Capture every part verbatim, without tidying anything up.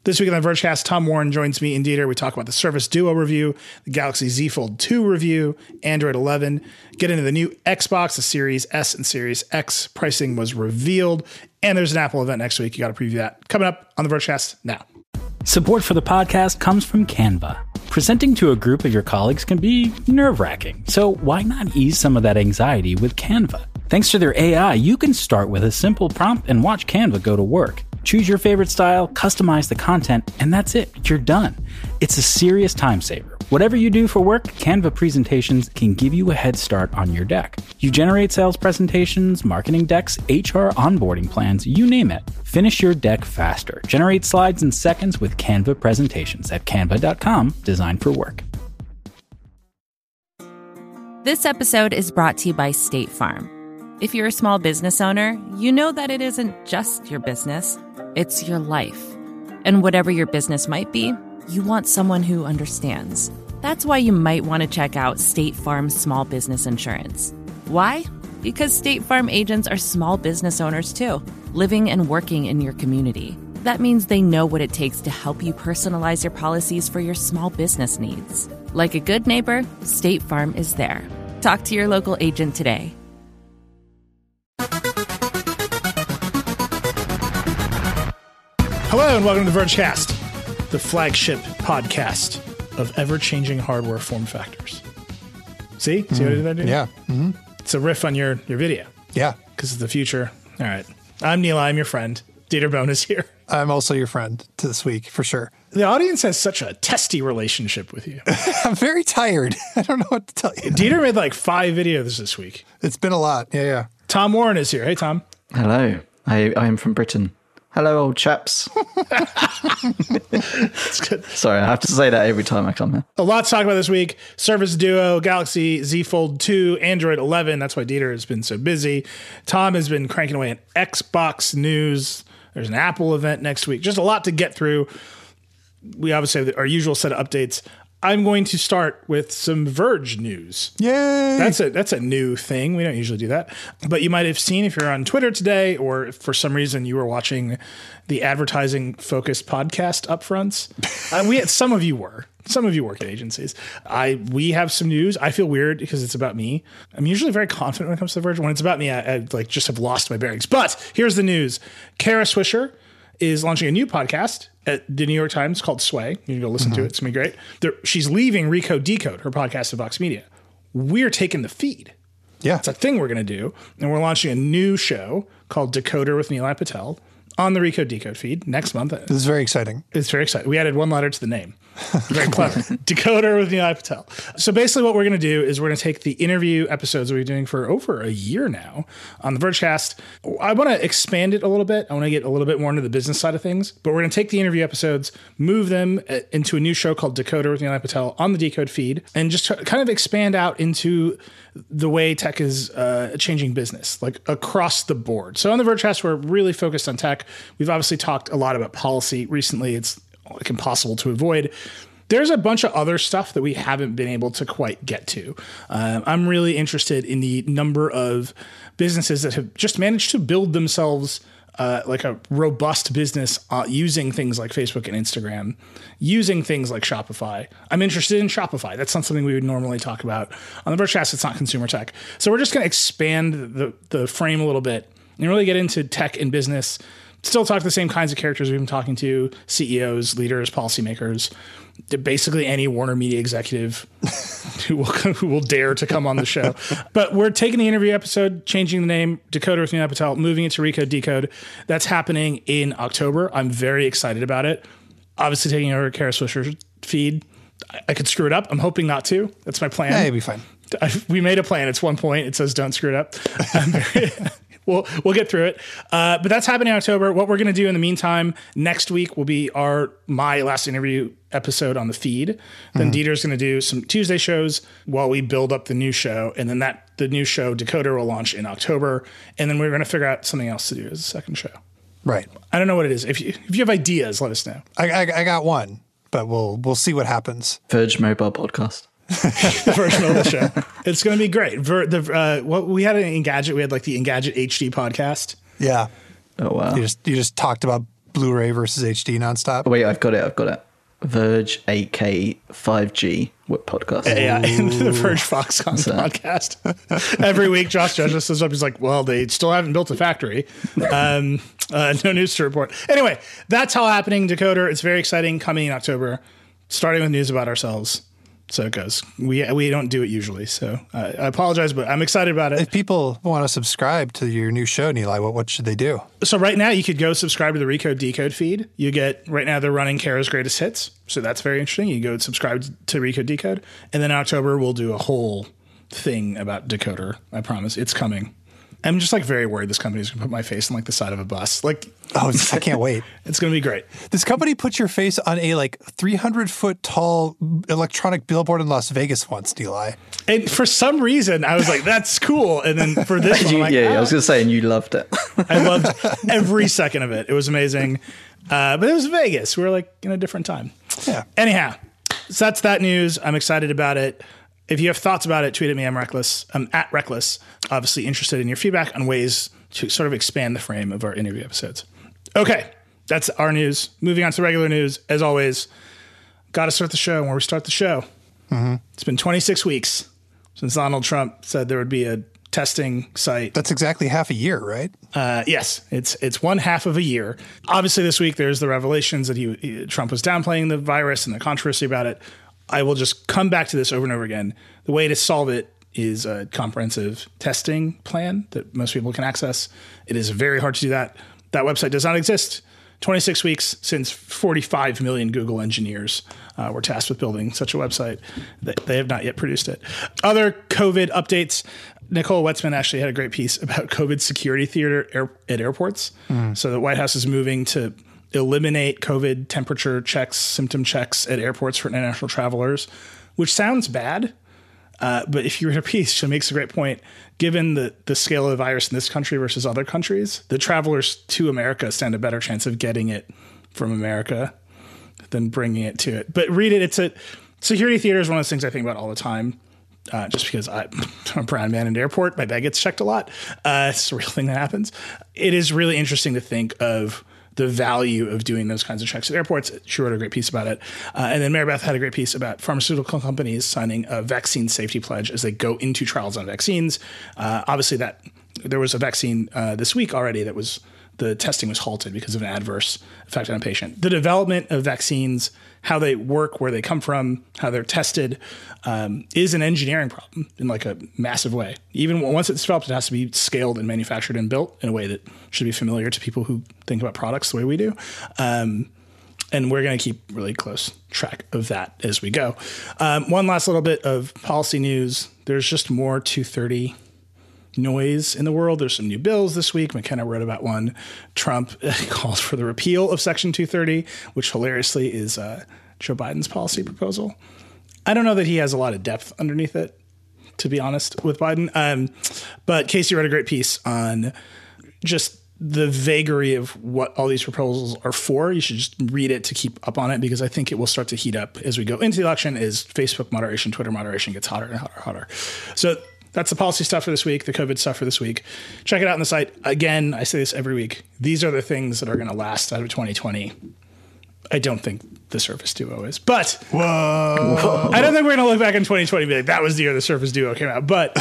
This week on the Vergecast, Tom Warren joins me and Dieter. We talk about the Surface Duo review, the Galaxy Z Fold two review, Android eleven, get into the new Xbox, the Series S and Series X pricing was revealed, and there's an Apple event next week. You got to preview that. Coming up on the Vergecast now. Support for the podcast comes from Canva. Presenting to a group of your colleagues can be nerve-wracking, so why not ease some of that anxiety with Canva? Thanks to their A I, you can start with a simple prompt and watch Canva go to work. Choose your favorite style, customize the content, and that's it. You're done. It's a serious time saver. Whatever you do for work, Canva presentations can give you a head start on your deck. You generate sales presentations, marketing decks, H R onboarding plans, you name it. Finish your deck faster. Generate slides in seconds with Canva presentations at canva dot com, designed for work. This episode is brought to you by State Farm. If you're a small business owner, you know that it isn't just your business, it's your life. And whatever your business might be, you want someone who understands. That's why you might want to check out State Farm Small Business Insurance. Why? Because State Farm agents are small business owners too, living and working in your community. That means they know what it takes to help you personalize your policies for your small business needs. Like a good neighbor, State Farm is there. Talk to your local agent today. Hello and welcome to the Vergecast, the flagship podcast of ever-changing hardware form factors. See? See mm, what I did there, dude? Yeah. Mm-hmm. It's a riff on your, your video. Yeah. Because it's the future. All right. I'm Neil. I'm your friend. Dieter Bohn is here. I'm also your friend this week, for sure. The audience has such a testy relationship with you. I'm very tired. I don't know what to tell you. Dieter made like five videos this week. It's been a lot. Yeah, yeah. Tom Warren is here. Hey, Tom. Hello. I, I am from Britain. Hello, old chaps. That's good. Sorry, I have to say that every time I come here. A lot to talk about this week. Surface Duo, Galaxy Z Fold two, Android eleven. That's why Dieter has been so busy. Tom has been cranking away at Xbox news. There's an Apple event next week. Just a lot to get through. We obviously have our usual set of updates. I'm going to start with some Verge news. Yay! That's a that's a new thing. We don't usually do that. But you might have seen if you're on Twitter today, or if for some reason you were watching the advertising-focused podcast upfronts. uh, we had, some of you were. Some of you work at agencies. I we have some news. I feel weird because it's about me. I'm usually very confident when it comes to The Verge. When it's about me, I, I like just have lost my bearings. But here's the news. Kara Swisher is launching a new podcast at the New York Times called Sway. You can go listen mm-hmm. to it. It's going to be great. They're, she's leaving Recode Decode, her podcast at Vox Media. We're taking the feed. Yeah. It's a thing we're going to do. And we're launching a new show called Decoder with Nilay Patel on the Recode Decode feed next month. This is very exciting. It's very exciting. We added one letter to the name. Very clever. Decoder with Nilay Patel. So basically what we're going to do is we're going to take the interview episodes we've been doing for over a year now on the Vergecast. I want to expand it a little bit. I want to get a little bit more into the business side of things, but we're going to take the interview episodes, move them into a new show called Decoder with Nilay Patel on the Decode feed, and just kind of expand out into the way tech is uh, changing business, like across the board. So on the Vergecast, we're really focused on tech. We've obviously talked a lot about policy recently. It's like impossible to avoid. There's a bunch of other stuff that we haven't been able to quite get to. Um, I'm really interested in the number of businesses that have just managed to build themselves uh, like a robust business uh, using things like Facebook and Instagram, using things like Shopify. I'm interested in Shopify. That's not something we would normally talk about. On the Vergecast, it's not consumer tech. So we're just going to expand the, the frame a little bit and really get into tech and business. Still talk to the same kinds of characters we've been talking to, C E Os, leaders, policymakers, basically any Warner Media executive who will who will dare to come on the show. But we're taking the interview episode, changing the name, Decoder with Nilay Patel, moving it to Recode Decode. That's happening in October. I'm very excited about it. Obviously taking over Kara Swisher's feed. I, I could screw it up. I'm hoping not to. That's my plan. Yeah, it'll be fine. I, we made a plan. It's one point. It says don't screw it up. I'm very... We'll, we'll get through it. Uh, but that's happening in October. What we're going to do in the meantime, next week will be our my last interview episode on the feed. Then mm-hmm. Dieter's going to do some Tuesday shows while we build up the new show. And then that the new show, Decoder, will launch in October. And then we're going to figure out something else to do as a second show. Right. I don't know what it is. If you, if you have ideas, let us know. I, I, I got one, but we'll we'll see what happens. Verge Mobile Podcast. The version of the show. It's going to be great. Ver, the, uh, what we had an Engadget. We had like the Engadget H D podcast. Yeah. Oh wow. You just you just talked about Blu-ray versus H D nonstop. Oh, wait, I've got it. I've got it. Verge eight K five G Whip podcast. Yeah, the Verge Foxconn So- podcast. Every week, Josh Judges says up. He's like, "Well, they still haven't built a factory. Um, uh, no news to report." Anyway, that's all happening. Decoder. It's very exciting. Coming in October, starting with news about ourselves. So it goes. We we don't do it usually, so uh, I apologize, but I'm excited about it. If people want to subscribe to your new show, Nilay, what, what should they do? So right now, you could go subscribe to the Recode Decode feed. You get, right now, they're running Kara's Greatest Hits. So that's very interesting. You go subscribe to Recode Decode. And then in October, we'll do a whole thing about Decoder. I promise. It's coming. I'm just like very worried this company's going to put my face on like the side of a bus. Like, Oh, I can't wait. it's going to be great. This company put your face on a like three hundred foot tall electronic billboard in Las Vegas once, Nilay. And for some reason, I was like, that's cool. And then for this one, You- I'm like, yeah, ah. I was going to say, and you loved it. I loved every second of it. It was amazing. Uh, but it was Vegas. We were like in a different time. Yeah. Anyhow, so that's that news. I'm excited about it. If you have thoughts about it, tweet at me. I'm Reckless. I'm at Reckless. Obviously interested in your feedback on ways to sort of expand the frame of our interview episodes. Okay, that's our news. Moving on to regular news. As always, got to start the show where we start the show. Mm-hmm. It's been twenty-six weeks since Donald Trump said there would be a testing site. That's exactly half a year, right? Uh, yes, it's it's one half of a year. Obviously, this week there's the revelations that he, he Trump was downplaying the virus and the controversy about it. I will just come back to this over and over again. The way to solve it is a comprehensive testing plan that most people can access. It is very hard to do that. That website does not exist. twenty-six weeks since forty-five million Google engineers uh, were tasked with building such a website. They, they have not yet produced it. Other COVID updates. Nicole Wetzman actually had a great piece about COVID security theater air, at airports. Mm. So the White House is moving to eliminate COVID temperature checks, symptom checks at airports for international travelers, which sounds bad. Uh, but if you read her piece, she makes a great point. Given the, the scale of the virus in this country versus other countries, the travelers to America stand a better chance of getting it from America than bringing it to it. But read it. It's a security theater is one of those things I think about all the time. Uh, just because I, I'm a brown man in an airport, my bag gets checked a lot. Uh, it's a real thing that happens. It is really interesting to think of the value of doing those kinds of checks at airports. She wrote a great piece about it. Uh, and then Mary Beth had a great piece about pharmaceutical companies signing a vaccine safety pledge as they go into trials on vaccines. Uh, obviously, that there was a vaccine uh, this week already that was the testing was halted because of an adverse effect on a patient. The development of vaccines, how they work, where they come from, how they're tested, um, is an engineering problem in like a massive way. Even once it's developed, it has to be scaled and manufactured and built in a way that should be familiar to people who think about products the way we do. Um, and we're going to keep really close track of that as we go. Um, one last little bit of policy news. There's just more two thirty noise in the world. There's some new bills this week. McKenna wrote about one. Trump calls for the repeal of Section two thirty, which hilariously is uh, Joe Biden's policy proposal. I don't know that he has a lot of depth underneath it, to be honest, with Biden. Um, but Casey wrote a great piece on just the vagary of what all these proposals are for. You should just read it to keep up on it, because I think it will start to heat up as we go into the election as Facebook moderation, Twitter moderation gets hotter and hotter and hotter. So that's the policy stuff for this week, the COVID stuff for this week. Check it out on the site. Again, I say this every week. These are the things that are going to last out of twenty twenty. I don't think the Surface Duo is, but Whoa. I don't think we're going to look back in twenty twenty and be like, that was the year the Surface Duo came out, but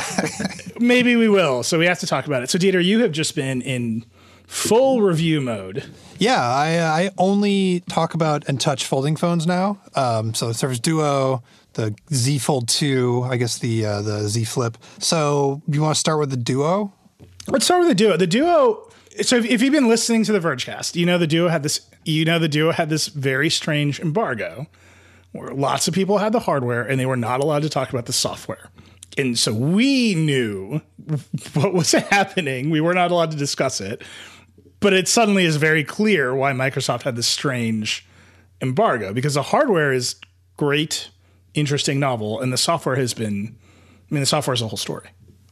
maybe we will. So we have to talk about it. So Dieter, you have just been in full review mode. Yeah, I, I only talk about and touch folding phones now. Um, so the Surface Duo, the Z Fold two, I guess the uh, the Z Flip. So you want to start with the Duo? Let's start with the Duo. The Duo. So if, if you've been listening to the Vergecast, you know the Duo had this. You know the Duo had this very strange embargo, where lots of people had the hardware and they were not allowed to talk about the software. And so we knew what was happening. We were not allowed to discuss it. But it suddenly is very clear why Microsoft had this strange embargo, because the hardware is great, interesting, novel, and the software has been. I mean, the software is a whole story.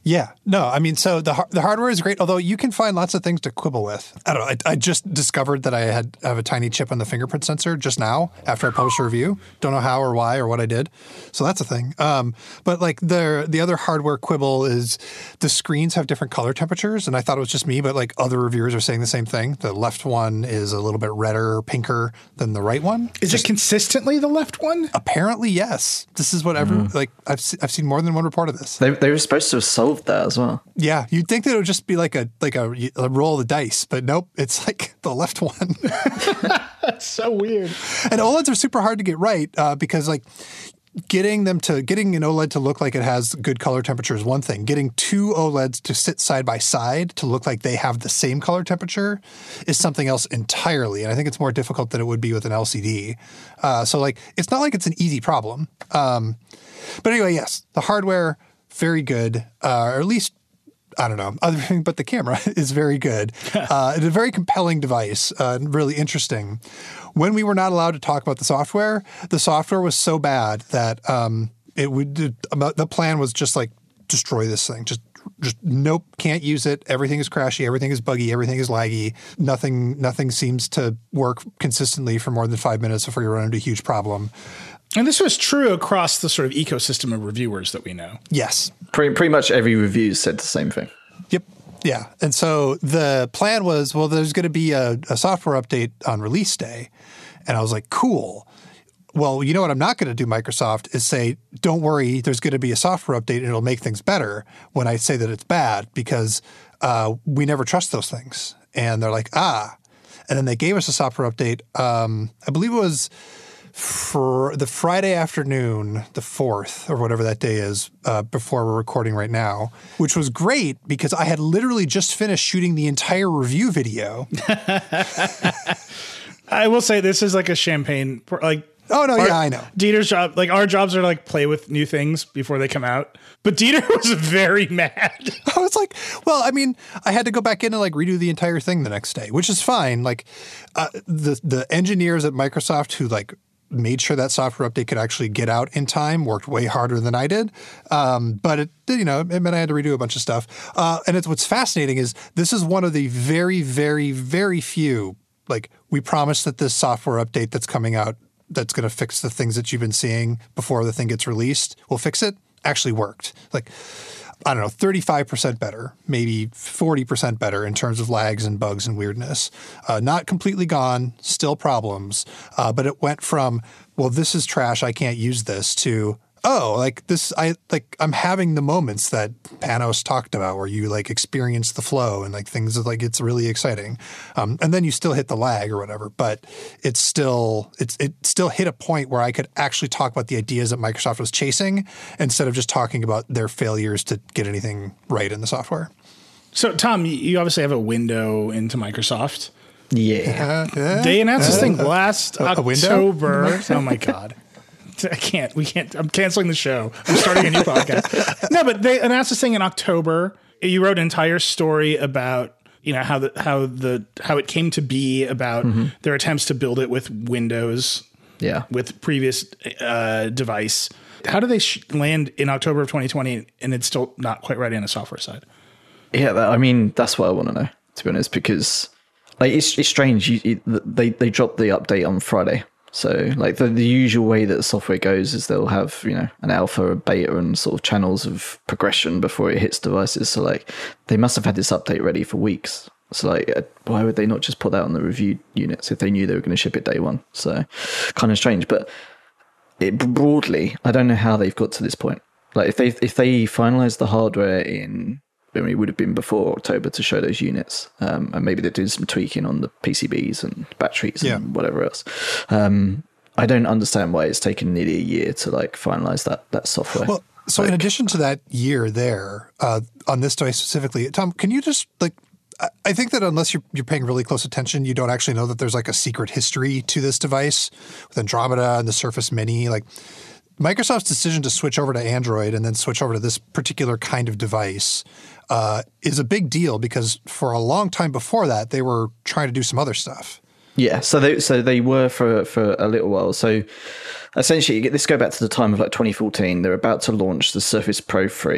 Yeah, no, I mean, so the the hardware is great, although you can find lots of things to quibble with. I don't know. I, I just discovered that I had have a tiny chip on the fingerprint sensor just now after I published a review. Don't know how or why or what I did. So that's a thing. Um, but like the the other hardware quibble is the screens have different color temperatures, and I thought it was just me, but like other reviewers are saying the same thing. The left one is a little bit redder, pinker than the right one. Is just, it consistently the left one? Apparently, yes. This is what every mm. like I've se- I've seen more than one report of this. They they were supposed to have solved that as well. Yeah, you'd think that it would just be like a like a, a roll of the dice, but nope, it's like the left one. That's so weird. And OLEDs are super hard to get right uh, because like getting them to getting an OLED to look like it has good color temperature is one thing. Getting two OLEDs to sit side by side to look like they have the same color temperature is something else entirely. And I think it's more difficult than it would be with an L C D. Uh, so like it's not like it's an easy problem. Um, but anyway, yes, the hardware very good, uh, or at least. I don't know, other thing, but the camera is very good. Uh, it's a very compelling device, uh, really interesting. When we were not allowed to talk about the software, the software was so bad that um, it would. It, the plan was just like destroy this thing. Just, just nope, can't use it. Everything is crashy. Everything is buggy. Everything is laggy. Nothing, nothing seems to work consistently for more than five minutes before you run into a huge problem. And this was true across the sort of ecosystem of reviewers that we know. Yes. Pretty, pretty much every review said the same thing. Yep. Yeah. And so the plan was, well, there's going to be a, a software update on release day. And I was like, cool. Well, you know what I'm not going to do, Microsoft, is say, don't worry, there's going to be a software update and it'll make things better when I say that it's bad, because uh, we never trust those things. And they're like, ah. And then they gave us a software update. Um, I believe it was for the Friday afternoon, the fourth or whatever that day is, uh, before we're recording right now, which was great because I had literally just finished shooting the entire review video. I will say this is like a champagne, like, oh, no, our, yeah, I know. Dieter's job, like our jobs are like play with new things before they come out. But Dieter was very mad. I was like, well, I mean, I had to go back in and like redo the entire thing the next day, which is fine. Like uh, the the engineers at Microsoft who like made sure that software update could actually get out in time worked way harder than I did. Um, but it, you know, it meant I had to redo a bunch of stuff. Uh, and it's what's fascinating is this is one of the very, very, very few, like we promised that this software update that's coming out that's going to fix the things that you've been seeing before the thing gets released, will fix it, actually worked. Like, I don't know, thirty-five percent better, maybe forty percent better in terms of lags and bugs and weirdness. Uh, not completely gone, still problems, uh, but it went from, well, this is trash, I can't use this, to, oh, like this, I like I'm having the moments that Panos talked about where you like experience the flow and like things like it's really exciting. Um, and then you still hit the lag or whatever, but it's still it's it still hit a point where I could actually talk about the ideas that Microsoft was chasing instead of just talking about their failures to get anything right in the software. So, Tom, you obviously have a window into Microsoft. Yeah. Uh, uh, they announced this thing last a, a October. Oh my God. I can't. We can't. I'm canceling the show. I'm starting a new podcast. No, but they announced this thing in October. You wrote an entire story about, you know, how the how the how it came to be, about mm-hmm. their attempts to build it with Windows, yeah, with previous uh, device. How do they sh- land in October of twenty twenty and it's still not quite ready on the software side? Yeah, that, I mean, that's what I want to know, to be honest, because like it's it's strange. You, it, they they dropped the update on Friday. So like the, the usual way that the software goes is they'll have, you know, an alpha, a beta and sort of channels of progression before it hits devices. So like they must have had this update ready for weeks. So like why would they not just put that on the review units if they knew they were going to ship it day one? So kind of strange. But it, broadly, I don't know how they've got to this point. Like if they if they finalize the hardware in, I mean, it would have been before October to show those units, um, and maybe they're doing some tweaking on the P C Bs and batteries and yeah. whatever else. Um, I don't understand why it's taken nearly a year to like finalize that that software. Well, so like, in addition to that year there, uh, on this device specifically, Tom, can you just like, I think that unless you're, you're paying really close attention, you don't actually know that there's like a secret history to this device with Andromeda and the Surface Mini. Like Microsoft's decision to switch over to Android and then switch over to this particular kind of device uh, is a big deal because for a long time before that, they were trying to do some other stuff. Yeah, so they so they were for for a little while. So essentially, let's go back to the time of like twenty fourteen. They're about to launch the Surface Pro three,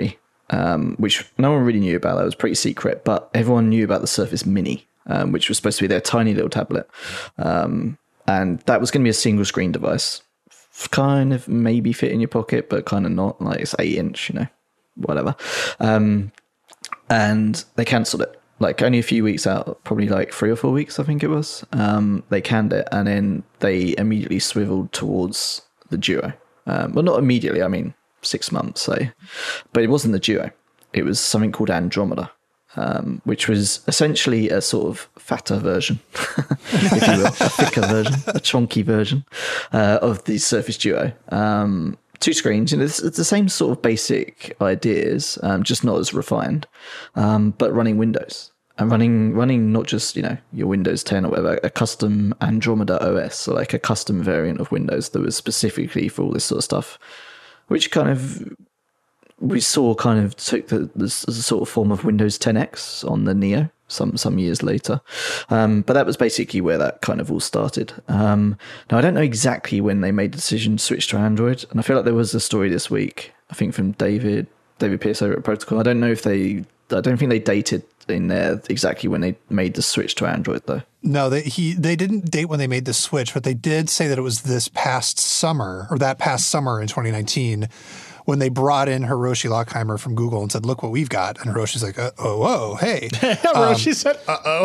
um, which no one really knew about. That was pretty secret, but everyone knew about the Surface Mini, um, which was supposed to be their tiny little tablet. Um, and that was going to be a single screen device, kind of maybe fit in your pocket, but kind of not. Like it's eight inch, you know, whatever. Um, and they cancelled it. Like only a few weeks out, probably like three or four weeks, I think it was. Um, they canned it, and then they immediately swiveled towards the Duo. Um, well, not immediately. I mean, six months. So, but it wasn't the Duo. It was something called Andromeda, um, which was essentially a sort of fatter version, if you will, a thicker version, a chunky version uh, of the Surface Duo. Um, two screens, you know, it's, it's the same sort of basic ideas, um, just not as refined, um, but running Windows and running running not just, you know, your Windows ten or whatever, a custom Andromeda O S, so like a custom variant of Windows that was specifically for all this sort of stuff, which kind of we saw kind of took the, the, the sort of form of Windows ten X on the Neo some some years later. Um, but that was basically where that kind of all started. Um, now, I don't know exactly when they made the decision to switch to Android, and I feel like there was a story this week, I think from David David Pierce over at Protocol. I don't know if they, I don't think they dated in there exactly when they made the switch to Android, though. No, they he they didn't date when they made the switch, but they did say that it was this past summer, or that past summer in twenty nineteen, when they brought in Hiroshi Lockheimer from Google and said, look what we've got. And Hiroshi's like, uh, oh, whoa, hey. Hiroshi um, said, uh-oh.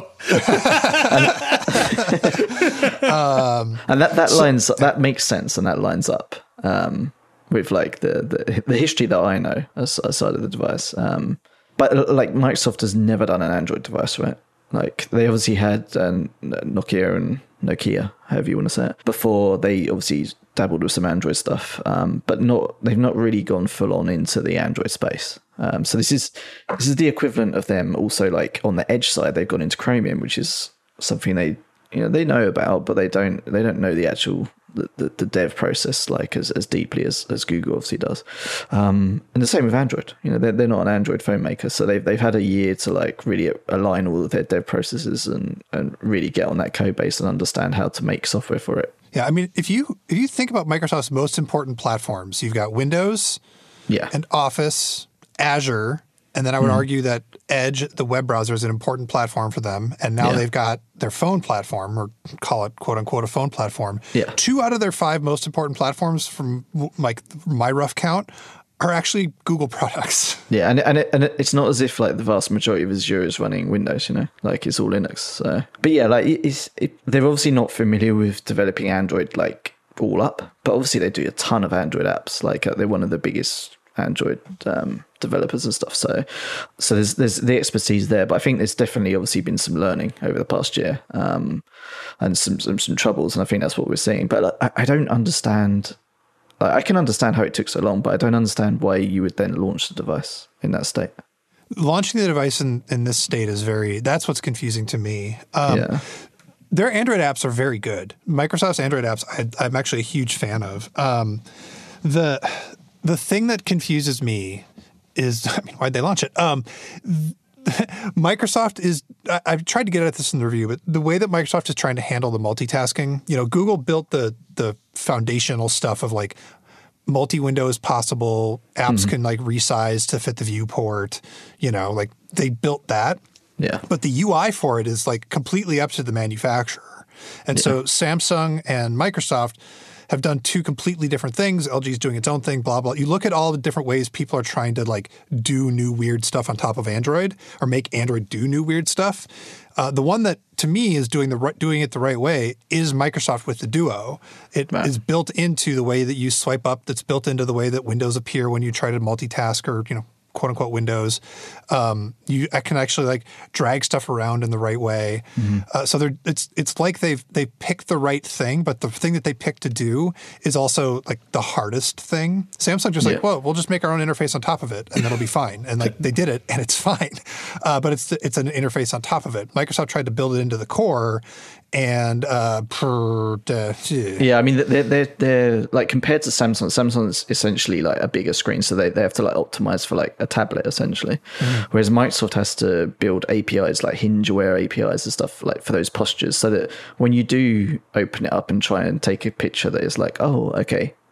um, and that, that so, lines that makes sense, and that lines up um, with like the, the the history that I know aside of the device. Um, but like Microsoft has never done an Android device, right? Like they obviously had um, Nokia and Nokia, however you want to say it, before they obviously dabbled with some Android stuff, um, but not they've not really gone full on into the Android space. Um, so this is this is the equivalent of them also like on the Edge side, they've gone into Chromium, which is something they you know they know about, but they don't they don't know the actual the, the, the dev process like as, as deeply as, as Google obviously does. Um, and the same with Android. You know, they're they're not an Android phone maker, so they've they've had a year to like really align all of their dev processes and, and really get on that code base and understand how to make software for it. Yeah, I mean, if you if you think about Microsoft's most important platforms, you've got Windows, yeah, and Office, Azure, and then I would mm. argue that Edge, the web browser, is an important platform for them. And now yeah. they've got their phone platform, or call it quote unquote a phone platform. Yeah. Two out of their five most important platforms, from like my rough count, are actually Google products. Yeah, and and, it, and it, it's not as if like the vast majority of Azure is running Windows, you know, like it's all Linux. So, but yeah, like it's it, they're obviously not familiar with developing Android like all up, but obviously they do a ton of Android apps. Like uh, they're one of the biggest Android um, developers and stuff. So, so there's there's the expertise there, but I think there's definitely obviously been some learning over the past year, um, and some, some some troubles, and I think that's what we're seeing. But like, I, I don't understand. I can understand how it took so long, but I don't understand why you would then launch the device in that state. Launching the device in, in this state is very, that's what's confusing to me. Um, yeah. Their Android apps are very good. Microsoft's Android apps, I, I'm actually a huge fan of. Um, the the thing that confuses me is, I mean, why'd they launch it? Um, Microsoft is, I, I've tried to get at this in the review, but the way that Microsoft is trying to handle the multitasking, you know, Google built the the foundational stuff of like multi-window is possible, apps mm-hmm. can like resize to fit the viewport, you know, like they built that. Yeah. But the U I for it is like completely up to the manufacturer. And yeah. so Samsung and Microsoft have done two completely different things. L G is doing its own thing, blah, blah. You look at all the different ways people are trying to like do new weird stuff on top of Android or make Android do new weird stuff. Uh, the one that to me is doing the right, doing it the right way is Microsoft with the Duo. It right. is built into the way that you swipe up. That's built into the way that windows appear when you try to multitask or, you know, quote unquote Windows. Um, you I can actually like drag stuff around in the right way. Mm-hmm. Uh, so they're, it's it's like they've they picked the right thing, but the thing that they picked to do is also like the hardest thing. Samsung just yeah. like, well, we'll just make our own interface on top of it, and that'll be fine. And like they did it, and it's fine. Uh, but it's it's an interface on top of it. Microsoft tried to build it into the core. And uh, per, uh, yeah, I mean, they're, they're, they're like compared to Samsung, Samsung's essentially like a bigger screen. So they, they have to like optimize for like a tablet essentially. Mm. Whereas Microsoft has to build A P Is like Hinge-aware A P Is and stuff like for those postures so that when you do open it up and try and take a picture that is like, oh, okay,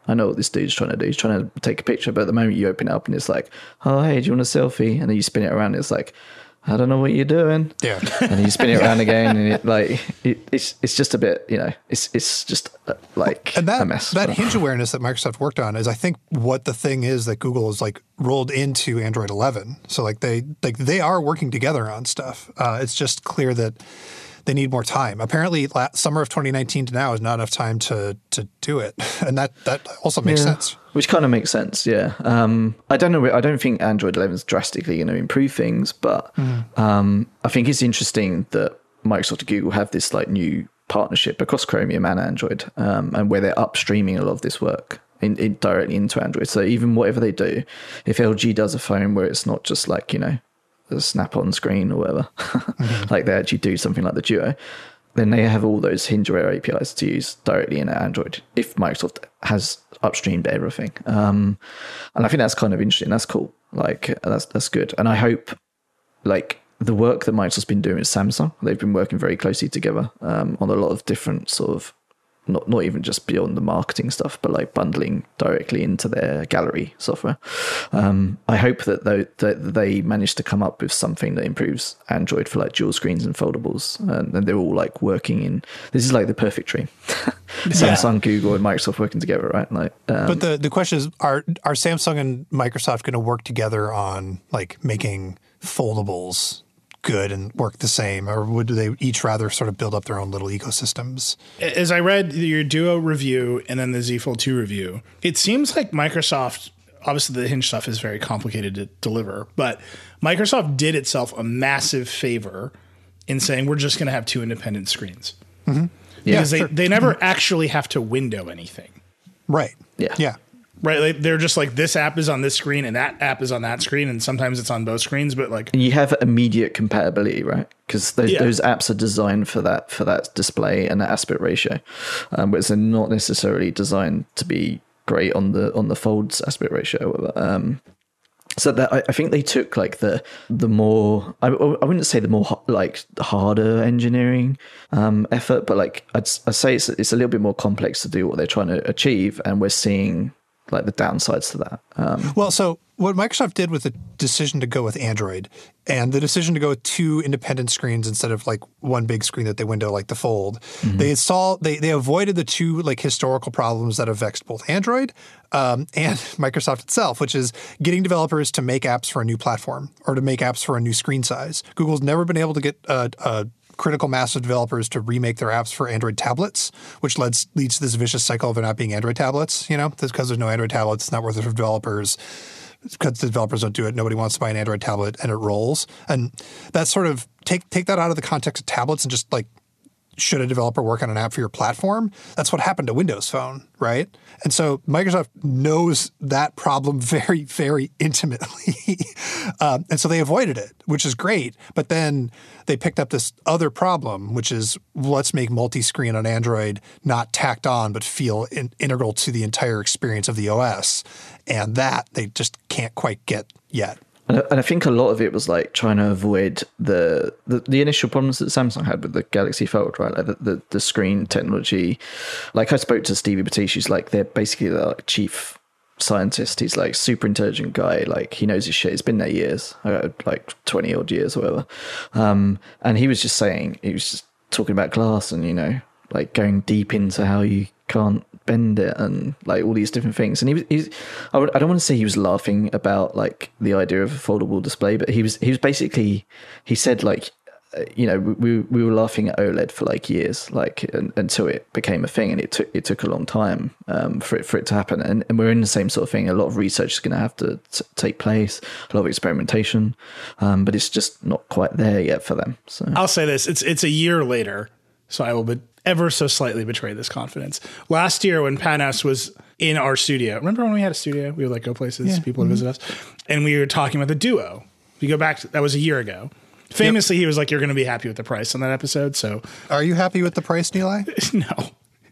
I know what this dude's trying to do. He's trying to take a picture, but at the moment you open it up and it's like, oh, hey, do you want a selfie? And then you spin it around and it's like, I don't know what you're doing. Yeah. And you spin it around again and it like, it, it's it's just a bit, you know, it's it's just uh, like and that, a mess. That hinge awareness that Microsoft worked on is, I think, what the thing is that Google is like rolled into Android eleven. So like they like they are working together on stuff. Uh, it's just clear that they need more time. Apparently, last, summer of twenty nineteen to now is not enough time to to do it, and that that also makes yeah. sense. Which kind of makes sense, yeah. Um, I don't know. I don't think Android eleven is drastically going to improve things, but mm. um, I think it's interesting that Microsoft and Google have this like new partnership across Chromium and Android, um, and where they're upstreaming a lot of this work in, in directly into Android. So even whatever they do, if L G does a phone where it's not just like, you know, a snap-on screen or whatever, mm-hmm. like they actually do something like the Duo, then they have all those HingeAware A P Is to use directly in Android if Microsoft has upstreamed everything. Um, and I think that's kind of interesting. That's cool. Like, that's that's good. And I hope, like, the work that Microsoft's been doing with Samsung, they've been working very closely together um, on a lot of different sort of, not not even just beyond the marketing stuff, but like bundling directly into their gallery software. Um, I hope that they, that they manage to come up with something that improves Android for like dual screens and foldables, and, and they're all like working in. This is like the perfect dream. Samsung, yeah. Google, and Microsoft working together, right? Like, um, but the the question is, are are Samsung and Microsoft going to work together on like making foldables good and work the same, or would they each rather sort of build up their own little ecosystems? As I read your Duo review and then the Z Fold two review, it seems like Microsoft, obviously the Hinge stuff is very complicated to deliver, but Microsoft did itself a massive favor in saying we're just going to have two independent screens. Mm-hmm. Yeah, because sure. they, they never mm-hmm. actually have to window anything. Right. Yeah. Yeah. Right, like they're just like, this app is on this screen and that app is on that screen, and sometimes it's on both screens. But like, and you have immediate compatibility, right? Because those, yeah. those apps are designed for that for that display and that aspect ratio, um, but they're not necessarily designed to be great on the on the folds aspect ratio. Um, so that I, I think they took like the the more I, I wouldn't say the more like harder engineering um, effort, but like I'd, I'd say it's it's a little bit more complex to do what they're trying to achieve, and we're seeing like the downsides to that. Um, well, so what Microsoft did with the decision to go with Android and the decision to go with two independent screens instead of like one big screen that they window like the Fold, mm-hmm. they saw they they avoided the two like historical problems that have vexed both Android um, and Microsoft itself, which is getting developers to make apps for a new platform or to make apps for a new screen size. Google's never been able to get a, a critical mass of developers to remake their apps for Android tablets, which leads leads to this vicious cycle of there not being Android tablets. You know, because there's no Android tablets, it's not worth it for developers. Because the developers don't do it, nobody wants to buy an Android tablet, and it rolls. And that's sort of take take that out of the context of tablets and just like, should a developer work on an app for your platform? That's what happened to Windows Phone, right? And so Microsoft knows that problem very, very intimately. um, and so they avoided it, which is great. But then they picked up this other problem, which is let's make multi-screen on Android not tacked on, but feel in, integral to the entire experience of the O S. And that they just can't quite get yet. And I think a lot of it was like trying to avoid the, the, the initial problems that Samsung had with the Galaxy Fold, right? Like the, the, the screen technology. Like I spoke to Stevie Battish, who's like they're basically the like, chief scientist. He's like super intelligent guy. Like he knows his shit. He's been there years, like twenty odd years or whatever. Um, and he was just saying, he was just talking about glass and, you know, like going deep into how you can't bend it and like all these different things. And he was, he's, I, would, I don't want to say he was laughing about like the idea of a foldable display, but he was, he was basically, he said like, uh, you know, we we were laughing at OLED for like years, like un, until it became a thing, and it took it took a long time um, for it for it to happen. And, and we're in the same sort of thing. A lot of research is going to have to t- take place, a lot of experimentation, um, but it's just not quite there yet for them. So I'll say this: it's it's a year later, so I will be ever so slightly betray this confidence. Last year when Panos was in our studio, remember when we had a studio? We would like go places, yeah. people would mm-hmm. visit us, and we were talking about the Duo. If you go back, to, that was a year ago. Famously, yep. He was like, you're going to be happy with the price on that episode. So, are you happy with the price, Nilay? No.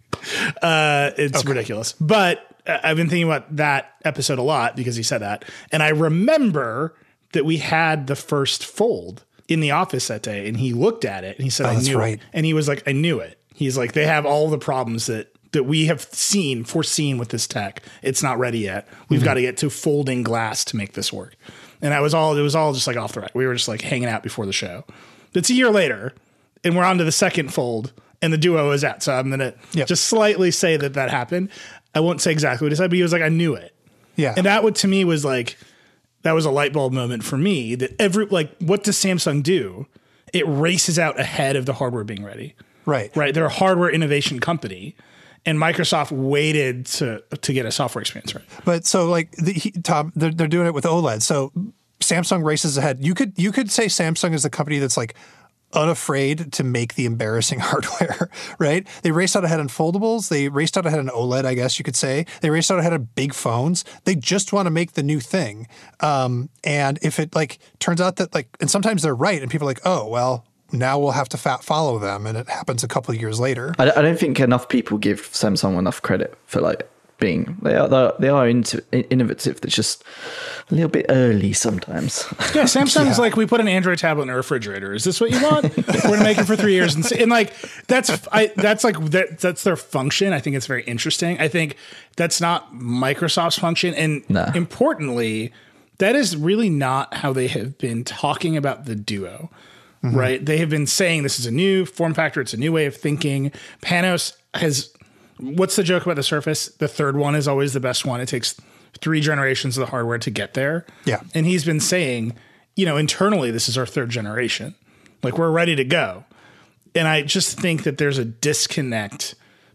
Uh, it's okay. Ridiculous. But uh, I've been thinking about that episode a lot because he said that. And I remember that we had the first Fold in the office that day, and he looked at it and he said, oh, I that's knew right. it. And he was like, I knew it. He's like, they have all the problems that that we have seen, foreseen with this tech. It's not ready yet. We've mm-hmm. got to get to folding glass to make this work. And that was all, it was all just like off the rack. We were just like hanging out before the show. It's a year later and we're on to the second fold and the Duo is out. So I'm going to yep. just slightly say that that happened. I won't say exactly what he said, but he was like, I knew it. Yeah. And that would, to me, was like, that was a light bulb moment for me that every, like, what does Samsung do? It races out ahead of the hardware being ready. Right. Right. They're a hardware innovation company. And Microsoft waited to to get a software experience right. But so like the, he, Tom, they're, they're doing it with OLED. So Samsung races ahead. You could you could say Samsung is the company that's like unafraid to make the embarrassing hardware, right? They raced out ahead on foldables. They raced out ahead on OLED, I guess you could say. They raced out ahead on big phones. They just want to make the new thing. Um, and if it like turns out that like, and sometimes they're right, and people are like, oh well. Now we'll have to fat follow them, and it happens a couple of years later. I, I don't think enough people give Samsung enough credit for like being they are they're, they are into, innovative. It's just a little bit early sometimes. Yeah, Samsung's yeah. like, we put an Android tablet in a refrigerator. Is this what you want? We're gonna make it for three years, and, see, and like that's I that's like that, that's their function. I think it's very interesting. I think that's not Microsoft's function, and nah. importantly, that is really not how they have been talking about the Duo. Mm-hmm. Right. They have been saying this is a new form factor. It's a new way of thinking. Panos has, what's the joke about the Surface? The third one is always the best one. It takes three generations of the hardware to get there. Yeah. And he's been saying, you know, internally, this is our third generation. Like we're ready to go. And I just think that there's a disconnect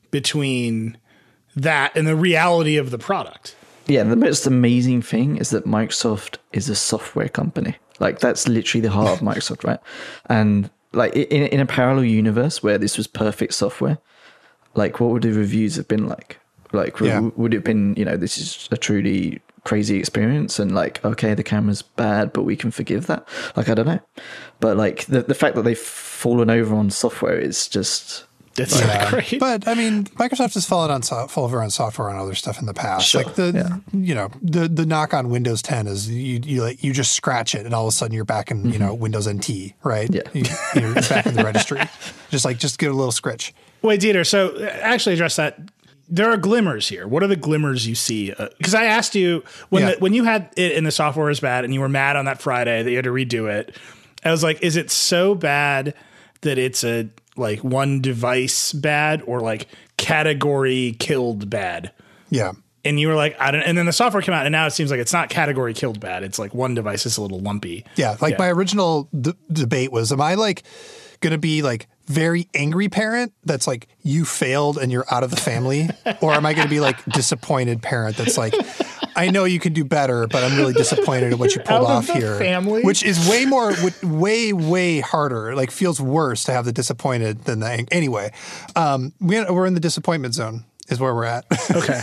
between that and the reality of the product. Yeah. The most amazing thing is that Microsoft is a software company. Like that's literally the heart of Microsoft, right? And like in in a parallel universe where this was perfect software, like what would the reviews have been like? Like yeah. w- would it have been, you know, this is a truly crazy experience, and like okay, the camera's bad, but we can forgive that. Like I don't know, but like the the fact that they've fallen over on software is just. That's yeah. great. But I mean, Microsoft has fallen on so- fall over on software and other stuff in the past. Sure. Like the, yeah. you know, the the knock on Windows ten is you you like you just scratch it and all of a sudden you're back in mm-hmm. you know Windows N T, right? Yeah, you, you're back in the registry. Just like just get a little scritch. Wait, Dieter. So actually address that. There are glimmers here. What are the glimmers you see? Because uh, I asked you when yeah. the, when you had it and the software was bad and you were mad on that Friday that you had to redo it. I was like, is it so bad that it's a like one device bad or like category killed bad? Yeah. And you were like, I don't, and then the software came out and now it seems like it's not category killed bad. It's like one device is a little lumpy. Yeah. Like yeah. my original d- debate was, am I like going to be like very angry parent that's like, you failed and you're out of the family? Or am I going to be like disappointed parent that's like, I know you can do better, but I'm really disappointed at what you pulled off here. Family? Which is way more, way, way harder. Like feels worse to have the disappointed than the anyway. Um, we, we're in the disappointment zone is where we're at. Okay.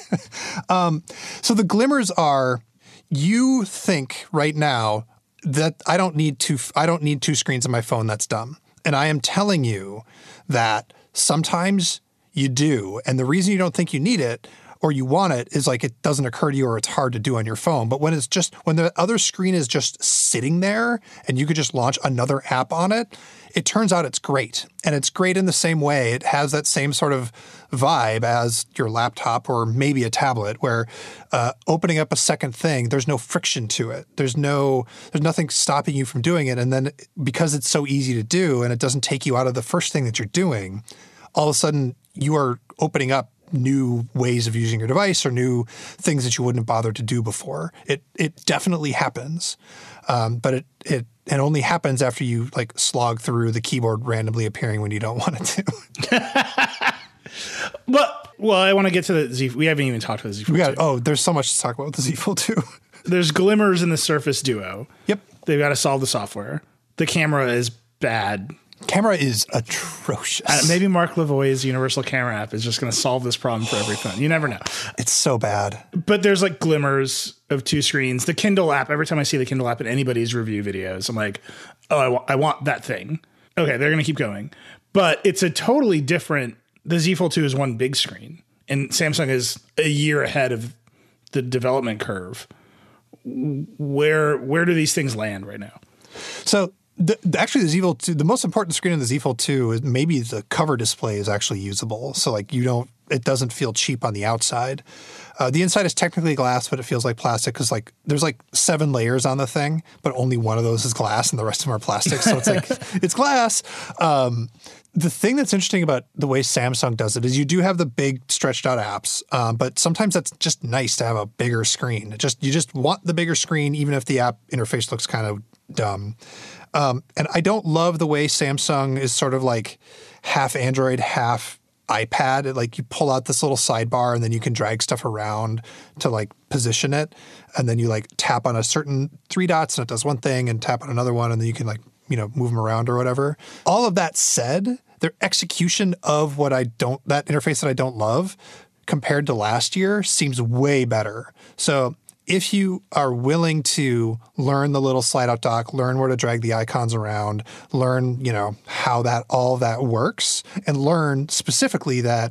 um, so the glimmers are, you think right now that I don't need two. I don't need two screens on my phone. That's dumb. And I am telling you that sometimes you do, and the reason you don't think you need it or you want it is like it doesn't occur to you or it's hard to do on your phone. But when it's just when the other screen is just sitting there and you could just launch another app on it, it turns out it's great. And it's great in the same way. It has that same sort of vibe as your laptop or maybe a tablet where uh, opening up a second thing, there's no friction to it. There's no, there's nothing stopping you from doing it. And then because it's so easy to do and it doesn't take you out of the first thing that you're doing, all of a sudden you are opening up new ways of using your device or new things that you wouldn't have bothered to do before. It it definitely happens, um, but it it it only happens after you like slog through the keyboard randomly appearing when you don't want it to. But well, I want to get to the Z. We haven't even talked about the Z Fold we got two. Oh, there's so much to talk about with the Z Fold two. There's glimmers in the Surface Duo. Yep, they've got to solve the software. The camera is bad. Camera is atrocious. Uh, maybe Mark Lavoie's Universal Camera app is just going to solve this problem for every phone. You never know. It's so bad. But there's like glimmers of two screens. The Kindle app, every time I see the Kindle app in anybody's review videos, I'm like, oh, I, wa- I want that thing. Okay, they're going to keep going. But it's a totally different, the Z Fold two is one big screen. And Samsung is a year ahead of the development curve. Where, where do these things land right now? So The, the, actually, the Z Fold two, the most important screen in the Z Fold two is maybe the cover display is actually usable. So like you don't it doesn't feel cheap on the outside. Uh, the inside is technically glass, but it feels like plastic because like there's like seven layers on the thing, but only one of those is glass and the rest of them are plastic. So it's like it's glass. Um, the thing that's interesting about the way Samsung does it is you do have the big stretched out apps, um, but sometimes that's just nice to have a bigger screen. It just you just want the bigger screen, even if the app interface looks kind of dumb. Um, and I don't love the way Samsung is sort of like half Android, half iPad. It, like you pull out this little sidebar and then you can drag stuff around to like position it. And then you like tap on a certain three dots and it does one thing and tap on another one and then you can like, you know, move them around or whatever. All of that said, their execution of what I don't, that interface that I don't love compared to last year seems way better. So if you are willing to learn the little slide out dock, learn where to drag the icons around, learn, you know, how that all that works, and learn specifically that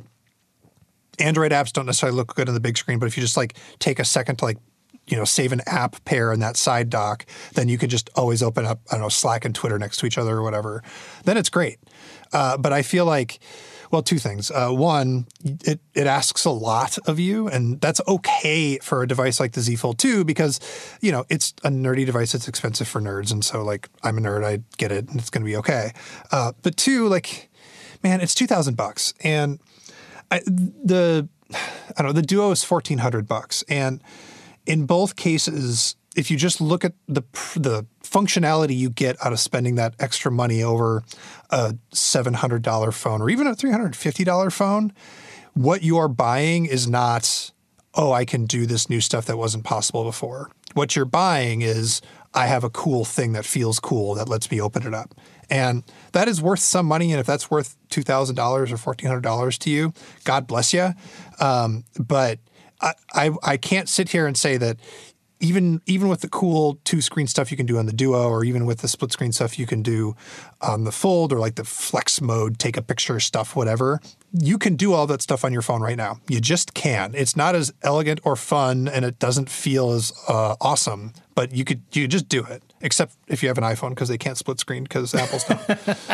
Android apps don't necessarily look good on the big screen, but if you just like take a second to like, you know, save an app pair in that side dock, then you can just always open up, I don't know, Slack and Twitter next to each other or whatever. Then it's great. Uh, but I feel like, well, two things. Uh, one, it, it asks a lot of you, and that's okay for a device like the Z Fold two because, you know, it's a nerdy device. It's expensive for nerds, and so, like, I'm a nerd. I get it, and it's going to be okay. Uh, but two, like, man, it's two thousand bucks, and I, the I don't know, the Duo is fourteen hundred bucks, and in both cases, if you just look at the the functionality you get out of spending that extra money over a seven hundred dollars phone or even a three hundred fifty dollars phone, what you are buying is not, oh, I can do this new stuff that wasn't possible before. What you're buying is, I have a cool thing that feels cool that lets me open it up. And that is worth some money. And if that's worth two thousand dollars or fourteen hundred dollars to you, God bless you. Um, but I, I, I can't sit here and say that Even even with the cool two-screen stuff you can do on the Duo or even with the split-screen stuff you can do on the Fold or like the flex mode, take a picture stuff, whatever, you can do all that stuff on your phone right now. You just can. It's not as elegant or fun and it doesn't feel as uh, awesome, but you could you could just do it, except if you have an iPhone because they can't split screen because Apple's don't.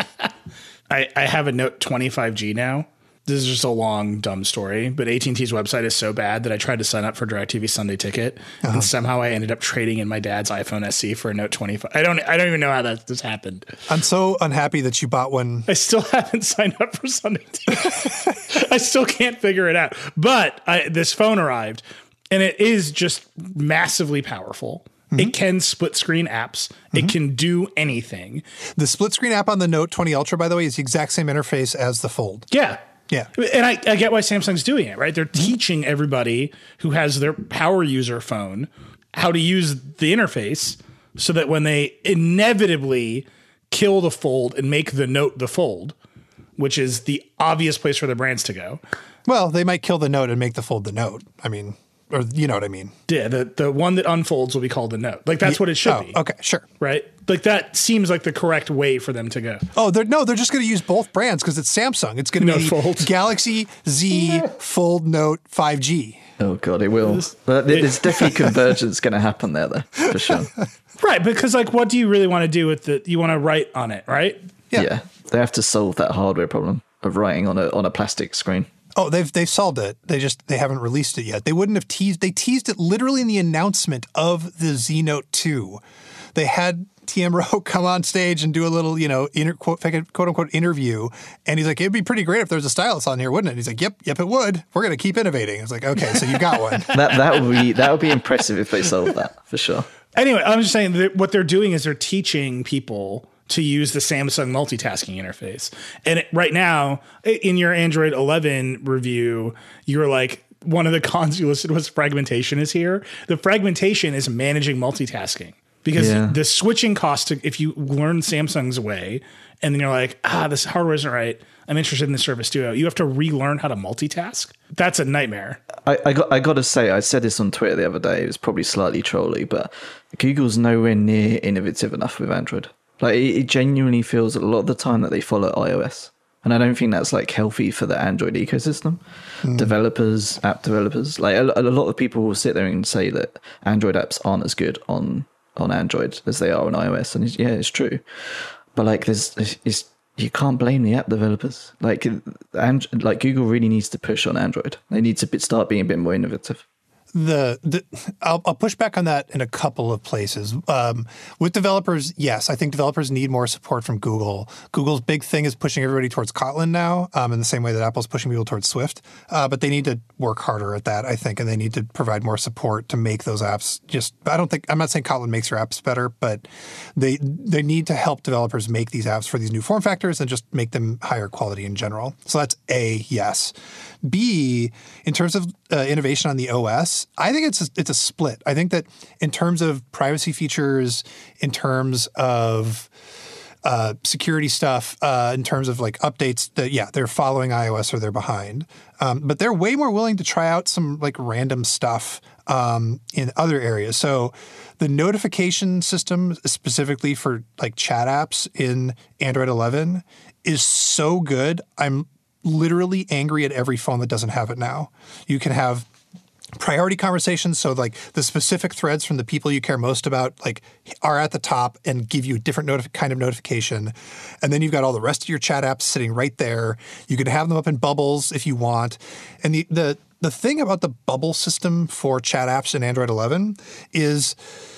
I, I have a Note twenty-five G now. This is just a long, dumb story, but A T and T's website is so bad that I tried to sign up for DirecTV Sunday Ticket, uh-huh. and somehow I ended up trading in my dad's iPhone S E for a Note twenty-five. I don't, I don't even know how that this happened. I'm so unhappy that you bought one. I still haven't signed up for Sunday Ticket. I still can't figure it out. But I, this phone arrived, and it is just massively powerful. Mm-hmm. It can split screen apps. Mm-hmm. It can do anything. The split screen app on the Note twenty Ultra, by the way, is the exact same interface as the Fold. Yeah. Yeah. And I, I get why Samsung's doing it, right? They're teaching everybody who has their power user phone how to use the interface so that when they inevitably kill the Fold and make the Note the Fold, which is the obvious place for the brands to go. Well, they might kill the Note and make the Fold the Note. I mean, or you know what I mean? Yeah, the, the one that unfolds will be called the Note. Like, that's what it should oh, be. Okay, sure. Right? Like, that seems like the correct way for them to go. Oh, they're, no, they're just going to use both brands because it's Samsung. It's going to be Fold. Galaxy Z Fold Note five G. Oh, God, it will. This, There's definitely convergence going to happen there, though, for sure. Right, because, like, what do you really want to do with it? You want to write on it, right? Yeah. yeah. They have to solve that hardware problem of writing on a on a plastic screen. Oh, they've they've solved it. They just they haven't released it yet. They wouldn't have teased. They teased it literally in the announcement of the Z Note two. They had T M Rowe come on stage and do a little, you know, inter, quote, quote unquote interview, and he's like, "It'd be pretty great if there's a stylus on here, wouldn't it?" And he's like, "Yep, yep, it would. We're going to keep innovating." It's like, okay, so you got one. that that would be that would be impressive if they solved that for sure. Anyway, I'm just saying that what they're doing is they're teaching people to use the Samsung multitasking interface. And it, right now, in your Android eleven review, you're like, one of the cons you listed was fragmentation is here. The fragmentation is managing multitasking because yeah. the switching cost, to, if you learn Samsung's way, and then you're like, ah, this hardware isn't right, I'm interested in the Surface Duo, you have to relearn how to multitask. That's a nightmare. I, I got I got to say, I said this on Twitter the other day, it was probably slightly trolly, but Google's nowhere near innovative enough with Android. Like, it, it genuinely feels a lot of the time that they follow iOS. And I don't think that's, like, healthy for the Android ecosystem. Mm. Developers, app developers, like, a, a lot of people will sit there and say that Android apps aren't as good on, on Android as they are on iOS. And it's, yeah, it's true. But, like, there's, it's, you can't blame the app developers. Like, and like Google really needs to push on Android. They need to be, start being a bit more innovative. The, the I'll, I'll push back on that in a couple of places. Um, with developers, yes, I think developers need more support from Google. Google's big thing is pushing everybody towards Kotlin now, um, in the same way that Apple's pushing people towards Swift. Uh, but they need to work harder at that, I think, and they need to provide more support to make those apps just. I don't think I'm not saying Kotlin makes your apps better, but they they need to help developers make these apps for these new form factors and just make them higher quality in general. So that's A, yes. B, in terms of uh, innovation on the O S, I think it's a, it's a split. I think that in terms of privacy features, in terms of uh, security stuff, uh, in terms of like updates, that yeah, they're following iOS or they're behind. Um, but they're way more willing to try out some like random stuff um, in other areas. So the notification system specifically for like chat apps in Android eleven is so good. I'm literally angry at every phone that doesn't have it now. You can have priority conversations, so like the specific threads from the people you care most about like are at the top and give you a different notif- kind of notification. And then you've got all the rest of your chat apps sitting right there. You can have them up in bubbles if you want. And the the the thing about the bubble system for chat apps in Android eleven is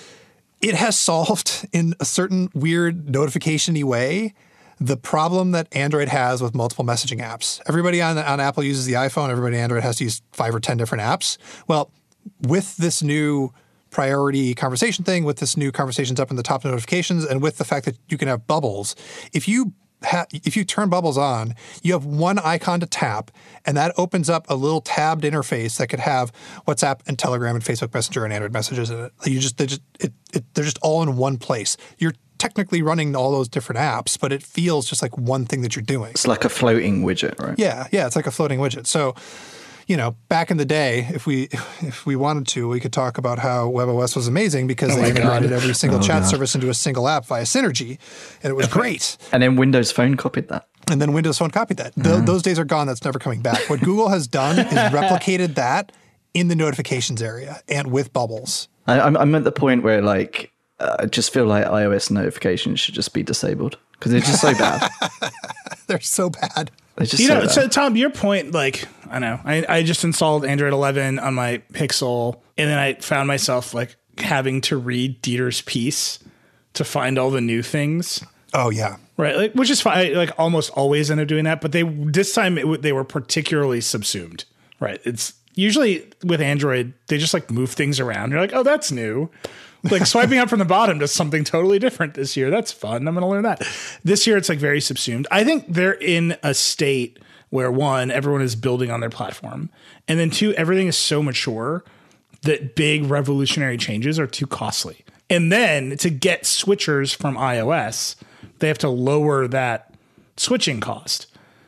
it has solved in a certain weird notification-y way the problem that Android has with multiple messaging apps. Everybody on, on Apple uses the iPhone. Everybody on Android has to use five or ten different apps. Well, with this new priority conversation thing, with this new conversations up in the top notifications, and with the fact that you can have bubbles, if you ha- if you turn bubbles on, you have one icon to tap, and that opens up a little tabbed interface that could have WhatsApp and Telegram and Facebook Messenger and Android messages in it. You just they just it, it, they're just all in one place. You're technically running all those different apps, but it feels just like one thing that you're doing. It's like a floating widget, right? Yeah, yeah, it's like a floating widget. So, you know, back in the day, if we if we wanted to, we could talk about how WebOS was amazing because oh they integrated God. every single oh chat God. service into a single app via Synergy, and it was great. And then Windows Phone copied that. And then Windows Phone copied that. Th- Mm. Those days are gone. That's never coming back. What Google has done is replicated that in the notifications area and with bubbles. I, I'm, I'm at the point where, like, I just feel like iOS notifications should just be disabled because they're just so bad. They're so bad. They're just You so know, bad. so Tom, your point, like, I know, I, I just installed Android eleven on my Pixel, and then I found myself like having to read Dieter's piece to find all the new things. Oh, yeah. Right, like, which is fine. I, like almost always end up doing that, but they this time it, w- they were particularly subsumed. Right, it's usually with Android they just like move things around. You're like, oh, that's new. Like swiping up from the bottom does something totally different this year. That's fun. I'm going to learn that. This year it's like very subsumed. I think they're in a state where one, everyone is building on their platform, and then two, everything is so mature that big revolutionary changes are too costly. And then to get switchers from iOS, they have to lower that switching cost.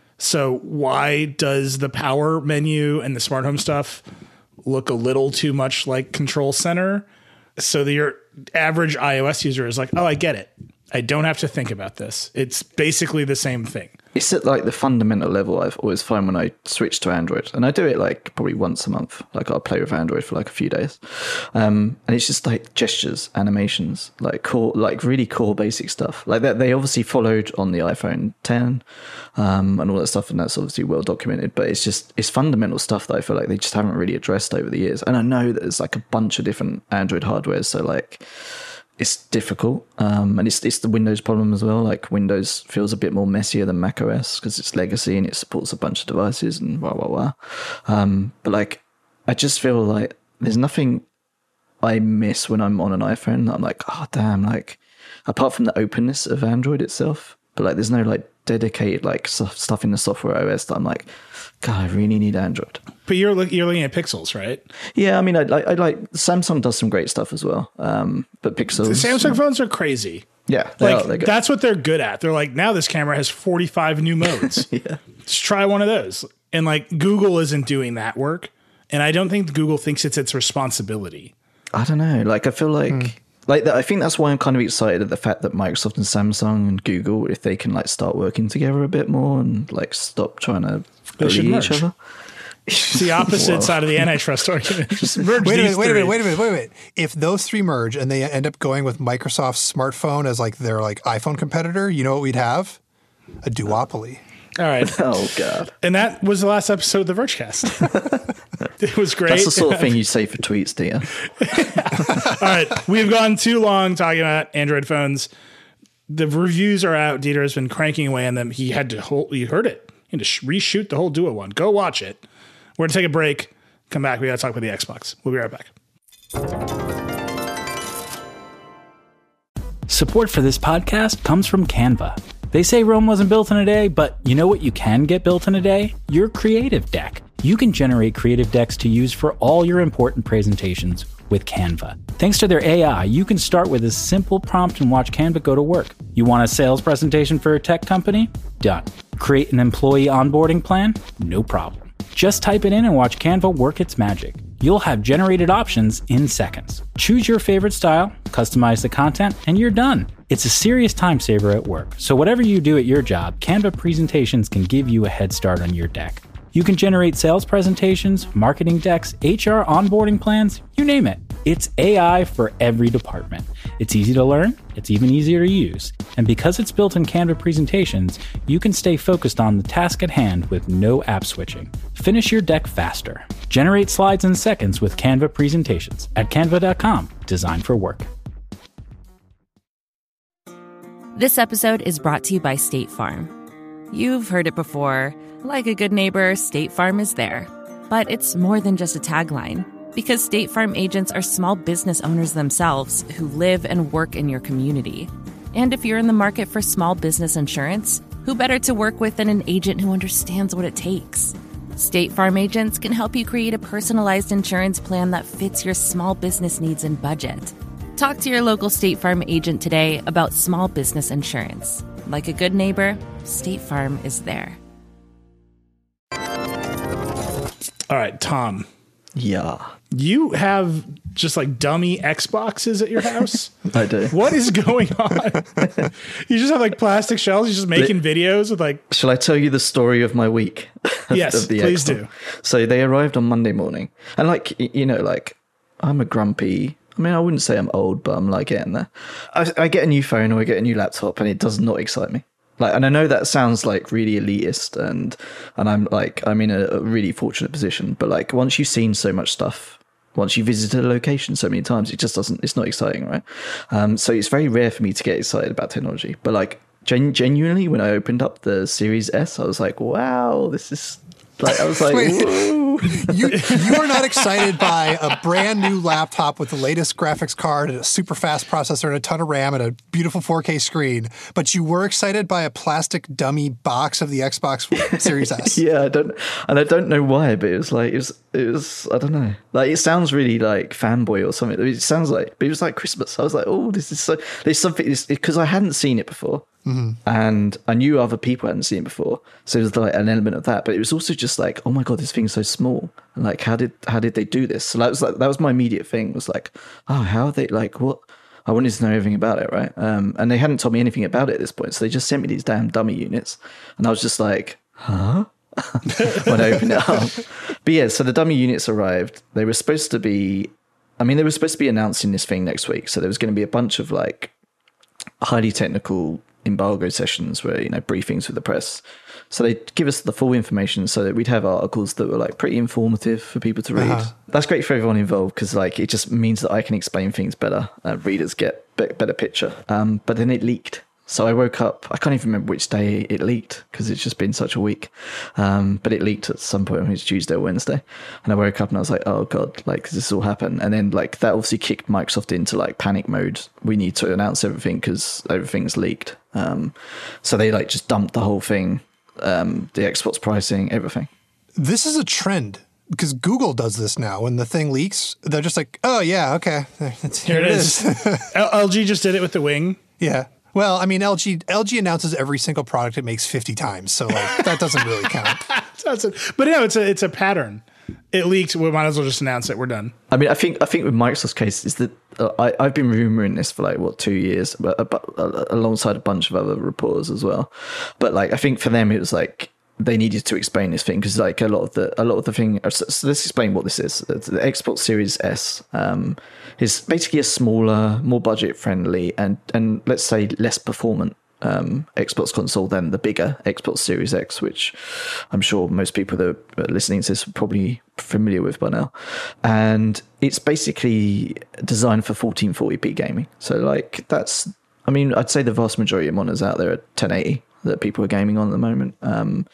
So why does the power menu and the smart home stuff look a little too much like Control Center? So that your average iOS user is like, oh, I get it. I don't have to think about this. It's basically the same thing. It's at like the fundamental level I've always found when I switch to Android, and I do it like probably once a month. Like I'll play with Android for like a few days, um, and it's just like gestures, animations, like core, like really core basic stuff. Like that, they obviously followed on the iPhone ten um, and all that stuff, and that's obviously well documented. But it's just it's fundamental stuff that I feel like they just haven't really addressed over the years. And I know that there's like a bunch of different Android hardware, so like. It's difficult, um, and it's it's the Windows problem as well. Like Windows feels a bit more messier than macOS because it's legacy and it supports a bunch of devices and blah blah blah. Um, but like, I just feel like there's nothing I miss when I'm on an iPhone. I'm like, oh damn! Like, apart from the openness of Android itself, but like, there's no like dedicated like stuff in the software O S that I'm like, God, I really need Android. But you're look, you're looking at Pixels, right? Yeah, I mean, I like I like Samsung does some great stuff as well. Um, but Pixels, The Samsung phones are crazy. yeah, they Like are, they're good. that's what they're good at. They're like, now this camera has forty-five new modes. Yeah. Let's try one of those. And like Google isn't doing that work. And I don't think Google thinks it's its responsibility. I don't know. Like, I feel like, like that. I think that's why I'm kind of excited at the fact that Microsoft and Samsung and Google, if they can like start working together a bit more and like stop trying to They should bully each merge. other. It's the opposite Wow. side of the antitrust argument. Just merge Wait a these minute, wait a three. minute, wait a minute, wait a minute. If those three merge and they end up going with Microsoft's smartphone as like their like iPhone competitor, you know what we'd have? a duopoly. All right. Oh, God. And that was the last episode of the Vergecast. It was great. That's the sort of thing you say for tweets, do you? All right. We've gone too long talking about Android phones. The reviews are out. Dieter has been cranking away on them. He had to hold, you heard it. He had to reshoot the whole Duo one. Go watch it. We're going to take a break. Come back. We got to talk about the Xbox. We'll be right back. Support for this podcast comes from Canva. They say Rome wasn't built in a day, but you know what you can get built in a day? Your creative deck. You can generate creative decks to use for all your important presentations with Canva. Thanks to their A I, you can start with a simple prompt and watch Canva go to work. You want a sales presentation for a tech company? Done. Create an employee onboarding plan? No problem. Just type it in and watch Canva work its magic. You'll have generated options in seconds. Choose your favorite style, customize the content, and you're done. It's a serious time saver at work, so whatever you do at your job, Canva presentations can give you a head start on your deck. You can generate sales presentations, marketing decks, H R onboarding plans, you name it. It's A I for every department. It's easy to learn, it's even easier to use. And because it's built in Canva presentations, you can stay focused on the task at hand with no app switching. Finish your deck faster. Generate slides in seconds with Canva presentations at canva dot com, designed for work. This episode is brought to you by State Farm. You've heard it before. Like a good neighbor, State Farm is there. But it's more than just a tagline, because State Farm agents are small business owners themselves who live and work in your community. And if you're in the market for small business insurance, who better to work with than an agent who understands what it takes? State Farm agents can help you create a personalized insurance plan that fits your small business needs and budget. Talk to your local State Farm agent today about small business insurance. Like a good neighbor, State Farm is there. All right, Tom. Yeah. You have just like dummy Xboxes at your house? I do. What is going on? You just have like plastic shells? You're just making but, videos with like... Shall I tell you the story of my week? Of, yes, of the please Xbox? do. So they arrived on Monday morning. And like, you know, like I'm a grumpy... I mean, I wouldn't say I'm old, but I'm like getting there. I, I get a new phone or I get a new laptop and it does not excite me. Like, and I know that sounds like really elitist, and and I'm like I'm in a, a really fortunate position. But like, once you've seen so much stuff, once you visited a location so many times, it just doesn't. It's not exciting, right? Um, so it's very rare for me to get excited about technology. But like, gen- genuinely, when I opened up the Series S, I was like, wow, this is. Like, I was like, whoa. you, you are not excited by a brand new laptop with the latest graphics card and a super fast processor and a ton of RAM and a beautiful four K screen, but you were excited by a plastic dummy box of the Xbox Series S. Yeah, I don't, and I don't know why, but it was like, it was, it was, I don't know. Like, it sounds really like fanboy or something. It sounds like, but it was like Christmas. I was like, oh, this is so, there's something, because I hadn't seen it before. Mm-hmm. And I knew other people hadn't seen it before, so it was like an element of that. But it was also just like, oh my god, this thing's so small. And like, how did how did they do this? So that was like that was my immediate thing. Was like, oh, how are they like what? I wanted to know everything about it, right? Um, and they hadn't told me anything about it at this point, so they just sent me these damn dummy units, and I was just like, huh? When I opened it up. But yeah, so the dummy units arrived. They were supposed to be, I mean, they were supposed to be announcing this thing next week. So there was going to be a bunch of like highly technical embargo sessions where, you know, briefings with the press. So they give us the full information so that we'd have articles that were like pretty informative for people to read. Uh-huh. That's great for everyone involved because like it just means that I can explain things better. Uh, readers get be- better picture. Um, but then it leaked. So I woke up, I can't even remember which day it leaked because it's just been such a week. Um, but it leaked at some point, I think it was Tuesday or Wednesday. And I woke up and I was like, oh God, like, this all happened. And then like that obviously kicked Microsoft into like panic mode. We need to announce everything because everything's leaked. Um, so they like just dumped the whole thing, um, the Xbox pricing, everything. This is a trend. Because Google does this now. When the thing leaks, they're just like, oh, yeah, okay. It's, here, here it is. is. L G just did it with the Wing. Yeah. Well, I mean, L G L G announces every single product it makes fifty times. So like that doesn't really count. That's it. But no, it's a, it's a pattern. It leaked. We might as well just announce it. We're done. I mean, I think I think with Microsoft's case is that uh, I, I've been rumoring this for like, what, two years, but, uh, but uh, alongside a bunch of other reporters as well. But like, I think for them, it was like, they needed to explain this thing because like a lot of the a lot of the thing so, so let's explain what this is. The Xbox Series S um is basically a smaller, more budget friendly and and let's say less performant um, Xbox console than the bigger Xbox Series X, which I'm sure most people that are listening to this are probably familiar with by now. And it's basically designed for fourteen forty p gaming. So like that's, I mean, I'd say the vast majority of monitors out there are ten eighty that people are gaming on at the moment. Um,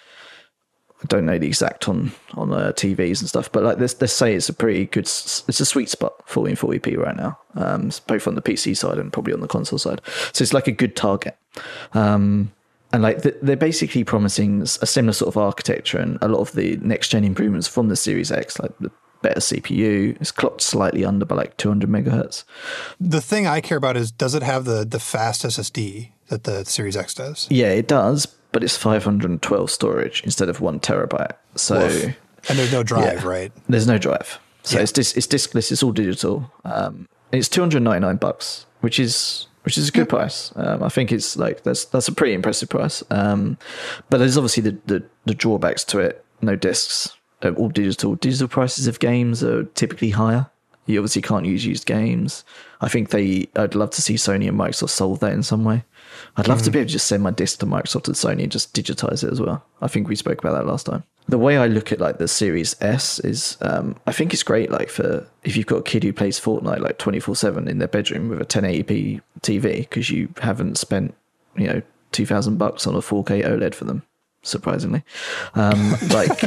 I don't know the exact on on uh, T Vs and stuff, but like let's, let's say it's a pretty good, it's a sweet spot, fourteen forty p right now, um, both on the P C side and probably on the console side. So it's like a good target, um, and like they're basically promising a similar sort of architecture and a lot of the next gen improvements from the Series X, like the better C P U. It's clocked slightly under by like two hundred megahertz. The thing I care about is, does it have the the fast S S D that the Series X does? Yeah, it does. But it's five hundred twelve storage instead of one terabyte. So, Woof. And there's no drive, yeah, right? There's no drive. So Yeah. it's dis- it's diskless. It's all digital. Um, and it's two hundred ninety-nine bucks, which is which is a good price. Um, I think it's like that's that's a pretty impressive price. Um, but there's obviously the, the the drawbacks to it. No discs. Uh, all digital. Digital prices of games are typically higher. You obviously can't use used games. I think they. I'd love to see Sony and Microsoft solve that in some way. I'd love mm. to be able to just send my disc to Microsoft and Sony and just digitize it as well. I think we spoke about that last time. The way I look at like the Series S is, um, I think it's great. Like for if you've got a kid who plays Fortnite like twenty-four seven in their bedroom with a ten eighty p T V because you haven't spent, you know, two thousand bucks on a four K OLED for them. Surprisingly, um, like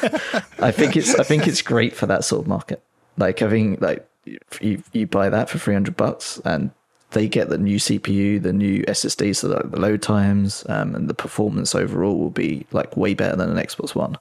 I think it's I think it's great for that sort of market. Like having like you you buy that for three hundred bucks and they get the new C P U, the new S S D, so that the load times um, and the performance overall will be like way better than an Xbox One.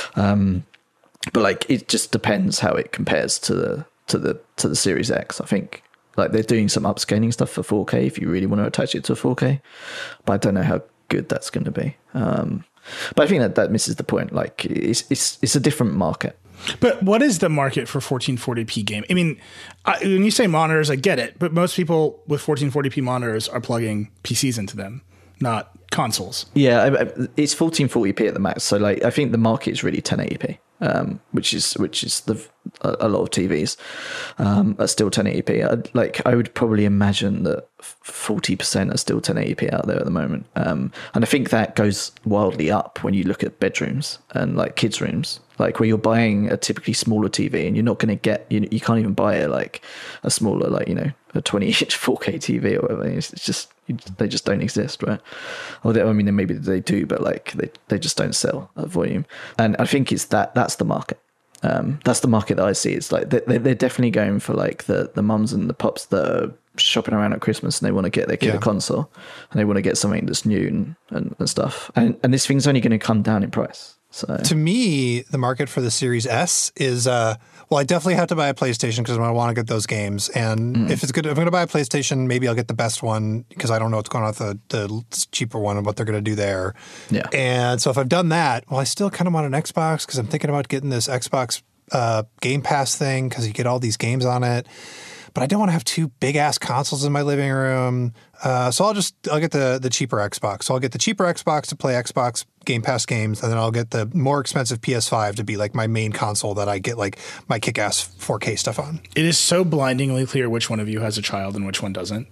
Um, but like it just depends how it compares to the to the to the Series X. I think like they're doing some upscaling stuff for four K if you really want to attach it to a four K, but I don't know how good that's going to be. Um, but I think that that misses the point. Like it's it's it's a different market. But what is the market for fourteen forty p game? I mean, I, when you say monitors, I get it, but most people with fourteen forty p monitors are plugging P Cs into them, not consoles. Yeah, I, I, it's fourteen forty p at the max. So like, I think the market is really ten eighty p, um, which is which is the a, a lot of T Vs um, are still ten eighty p. I'd, like I would probably imagine that forty percent are still ten eighty p out there at the moment, um, and I think that goes wildly up when you look at bedrooms and like kids' rooms. Like where you're buying a typically smaller T V and you're not going to get, you, you can't even buy a like a smaller, like, you know, a twenty inch four K T V or whatever. It's, it's just, they just don't exist, right? Or they, I mean, maybe they do, but like they, they just don't sell at volume. And I think it's that, that's the market. Um, that's the market that I see. It's like they, they're definitely going for like the, the mums and the pops that are shopping around at Christmas and they want to get their kid yeah. a console and they want to get something that's new and, and, and stuff. And, and this thing's only going to come down in price. So. To me, the market for the Series S is, uh, well, I definitely have to buy a PlayStation because I want to get those games. And mm. if it's good, if I'm going to buy a PlayStation, maybe I'll get the best one because I don't know what's going on with the, the cheaper one and what they're going to do there. Yeah. And so if I've done that, well, I still kind of want an Xbox because I'm thinking about getting this Xbox uh, Game Pass thing because you get all these games on it. But I don't want to have two big ass consoles in my living room. Uh, so I'll just, I'll get the, the cheaper Xbox. So I'll get the cheaper Xbox to play Xbox Game Pass games. And then I'll get the more expensive P S five to be like my main console that I get like my kick-ass four K stuff on. It is so blindingly clear which one of you has a child and which one doesn't.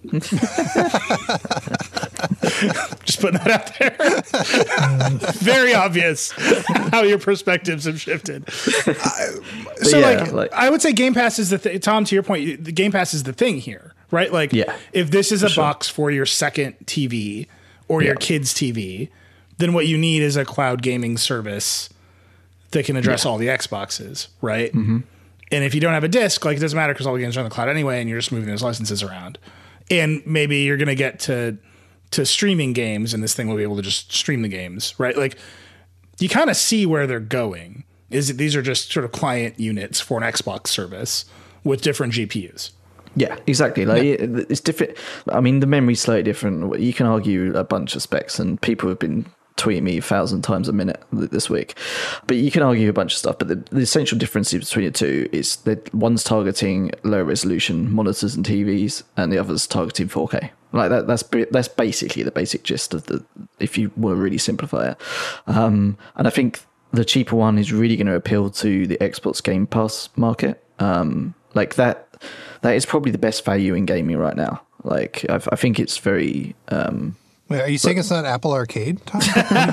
Just putting that out there. Very obvious how your perspectives have shifted. Uh, so yeah, like, like, I would say Game Pass is the thing. Tom, to your point, the Game Pass is the thing here, right? Like yeah, if this is a sure. box for your second T V or yeah. your kid's T V, then what you need is a cloud gaming service that can address yeah. all the Xboxes, right? Mm-hmm. And if you don't have a disc, like it doesn't matter because all the games are on the cloud anyway, and you're just moving those licenses around. And maybe you're going to get to to streaming games, and this thing will be able to just stream the games, right? Like you kind of see where they're going. Is that these are just sort of client units for an Xbox service with different G P Us. Yeah, exactly. Like yeah. it's different. I mean, the memory's slightly different. You can argue a bunch of specs, and people have been tweeting me a thousand times a minute this week. But you can argue a bunch of stuff. But the, the essential difference between the two is that one's targeting low resolution monitors and T Vs, and the other's targeting four K. Like that. That's that's basically the basic gist of the. If you want to really simplify it, um, and I think the cheaper one is really going to appeal to the Xbox Game Pass market. Um, like that. That is probably the best value in gaming right now. Like, I've, I think it's very... Um, Wait, are you saying but, it's not Apple Arcade, Tom?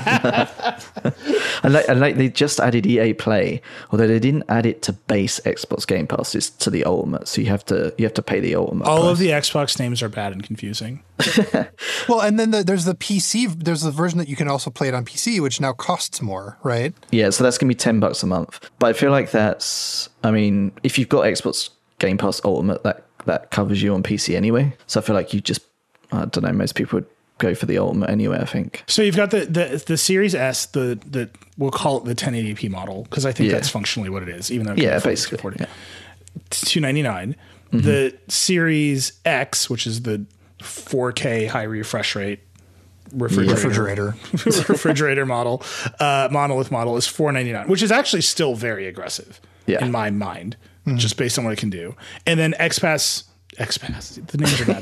and, like, and like they just added E A Play, although they didn't add it to base Xbox Game Pass. It's to the Ultimate, so you have to you have to pay the Ultimate. All price. of the Xbox names are bad and confusing. Well, and then the, there's the P C. There's the version that you can also play it on P C, which now costs more, right? Yeah, so that's gonna be ten bucks a month. But I feel like that's. I mean, if you've got Xbox Game Pass Ultimate, that that covers you on P C anyway. So I feel like you just. I don't know. Most people would go for the Ultimate anyway, I think. So you've got the the, the Series S, the the we'll call it the ten eighty p model, because I think yeah. that's functionally what it is, even though it yeah, basically, yeah. it's two ninety-nine. Mm-hmm. The Series X, which is the four K high refresh rate refrigerator refrigerator, refrigerator model, uh, monolith model, is four ninety-nine, which is actually still very aggressive yeah. in my mind, mm-hmm. just based on what it can do. And then X Pass, X Pass, the names are bad.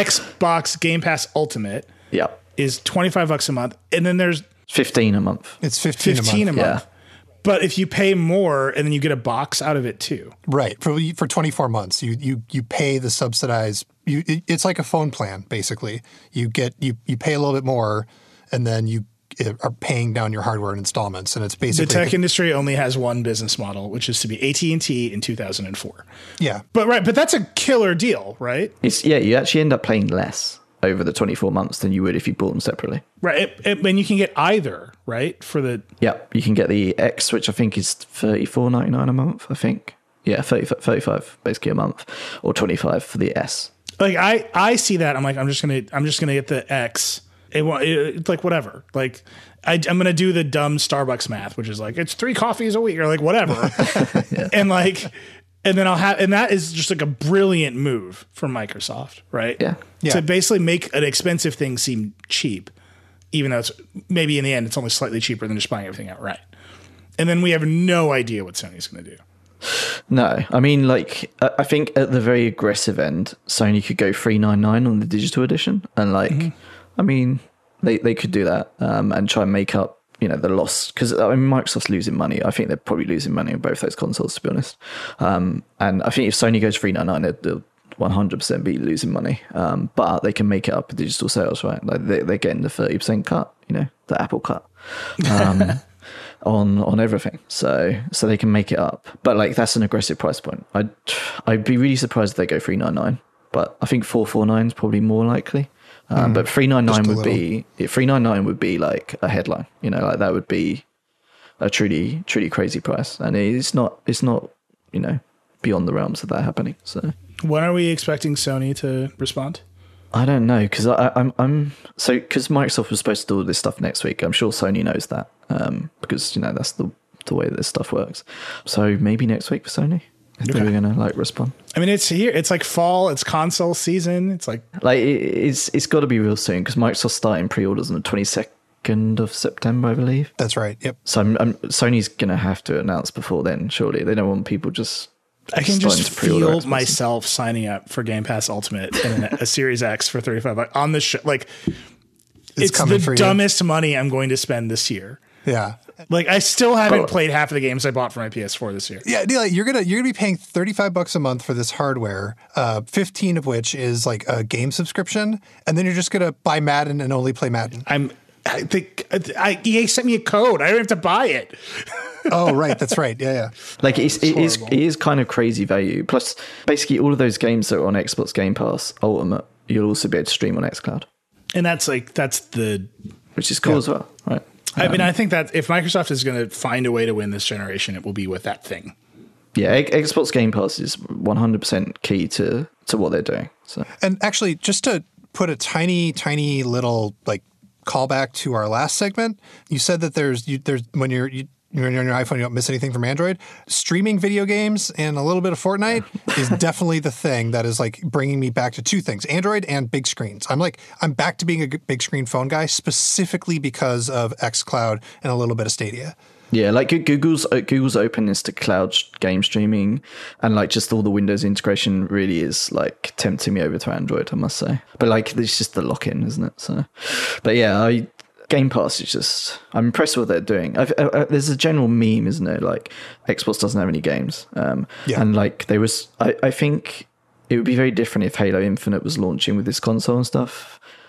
Xbox Game Pass Ultimate. Yeah, is twenty-five bucks a month, and then there's fifteen a month. It's fifteen, fifteen a a month. month. Yeah. But if you pay more, and then you get a box out of it too, right? For for twenty-four months, you you you pay the subsidized. You it, it's like a phone plan basically. You get you you pay a little bit more, and then you are paying down your hardware in installments, and it's basically the tech industry only has one business model, which is to be A T and T in two thousand four. Yeah, but right, but that's a killer deal, right? It's yeah, you actually end up paying less over the twenty-four months than you would if you bought them separately. Right. It, it, and you can get either, right? For the yeah, you can get the X, which I think is thirty-four ninety-nine a month, I think. Yeah, thirty, thirty-five basically a month, or twenty-five for the S. Like I, I see that. I'm like, I'm just going to, I'm just going to get the X. It, it, it's like, whatever. Like I, I'm going to do the dumb Starbucks math, which is like, it's three coffees a week or like whatever. yeah. And like, and then I'll have, and that is just like a brilliant move from Microsoft, right? Yeah. yeah. To basically make an expensive thing seem cheap, even though it's maybe in the end, it's only slightly cheaper than just buying everything outright. And then we have no idea what Sony's going to do. No, I mean, like, I think at the very aggressive end, Sony could go three ninety-nine on the digital edition. And like, mm-hmm. I mean, they, they could do that um, and try and make up, you know, the loss, because I mean, Microsoft's losing money. I think they're probably losing money on both those consoles, to be honest. Um, and I think if Sony goes three ninety-nine, they'll one hundred percent be losing money. Um, but they can make it up with digital sales, right? Like they, they're getting the thirty percent cut, you know, the Apple cut um, on on everything. So so they can make it up. But like that's an aggressive price point. I'd I'd be really surprised if they go three ninety-nine. But I think four forty-nine is probably more likely. Um, mm, but three ninety-nine would little. be three ninety-nine would be like a headline, you know, like that would be a truly truly crazy price, and it's not it's not you know beyond the realms of that happening. So when are we expecting Sony to respond? I don't know, because I'm I'm so because Microsoft was supposed to do all this stuff next week. I'm sure Sony knows that um, because you know that's the the way this stuff works. So maybe next week for Sony. If okay. they were gonna like respond. I mean, it's here. It's like fall. It's console season. It's like like it, it's it's got to be real soon because Microsoft's starting pre-orders on the twenty-second of September, I believe. That's right. Yep. So I'm, I'm, Sony's gonna have to announce before then. Surely they don't want people just. I can just feel myself signing up for Game Pass Ultimate and a Series X for thirty-five bucks on this show. Like, it's, it's the dumbest you. money I'm going to spend this year. Yeah. Like I still haven't but, played half of the games I bought for my P S four this year. Yeah, like you're gonna you're gonna be paying thirty-five bucks a month for this hardware, uh, fifteen of which is like a game subscription, and then you're just gonna buy Madden and only play Madden. I'm. I think I, E A sent me a code. I don't have to buy it. Oh, right, that's right. Yeah, yeah. Like it's, it is it is kind of crazy value. Plus, basically all of those games that are on Xbox Game Pass Ultimate, you'll also be able to stream on xCloud, and that's like that's the which is cool yeah. as well, right? I mean, I think that if Microsoft is going to find a way to win this generation, it will be with that thing. Yeah, Xbox Game Pass is one hundred percent key to, to what they're doing. So, and actually, just to put a tiny, tiny little like callback to our last segment, you said that there's you, there's when you're you, you're on your iPhone, you don't miss anything from Android. Streaming video games and a little bit of Fortnite is definitely the thing that is like bringing me back to two things: Android and big screens. I'm like, I'm back to being a big screen phone guy specifically because of xCloud and a little bit of Stadia. Yeah, like Google's Google's openness to cloud game streaming and like just all the Windows integration really is like tempting me over to Android, I must say. But like, it's just the lock-in, isn't it? So, but yeah, I. Game Pass is just, I'm impressed with what they're doing. I've, uh, there's a general meme, isn't there? Like Xbox doesn't have any games. Um, yeah. And like there was, I, I think it would be very different if Halo Infinite was launching with this console and stuff.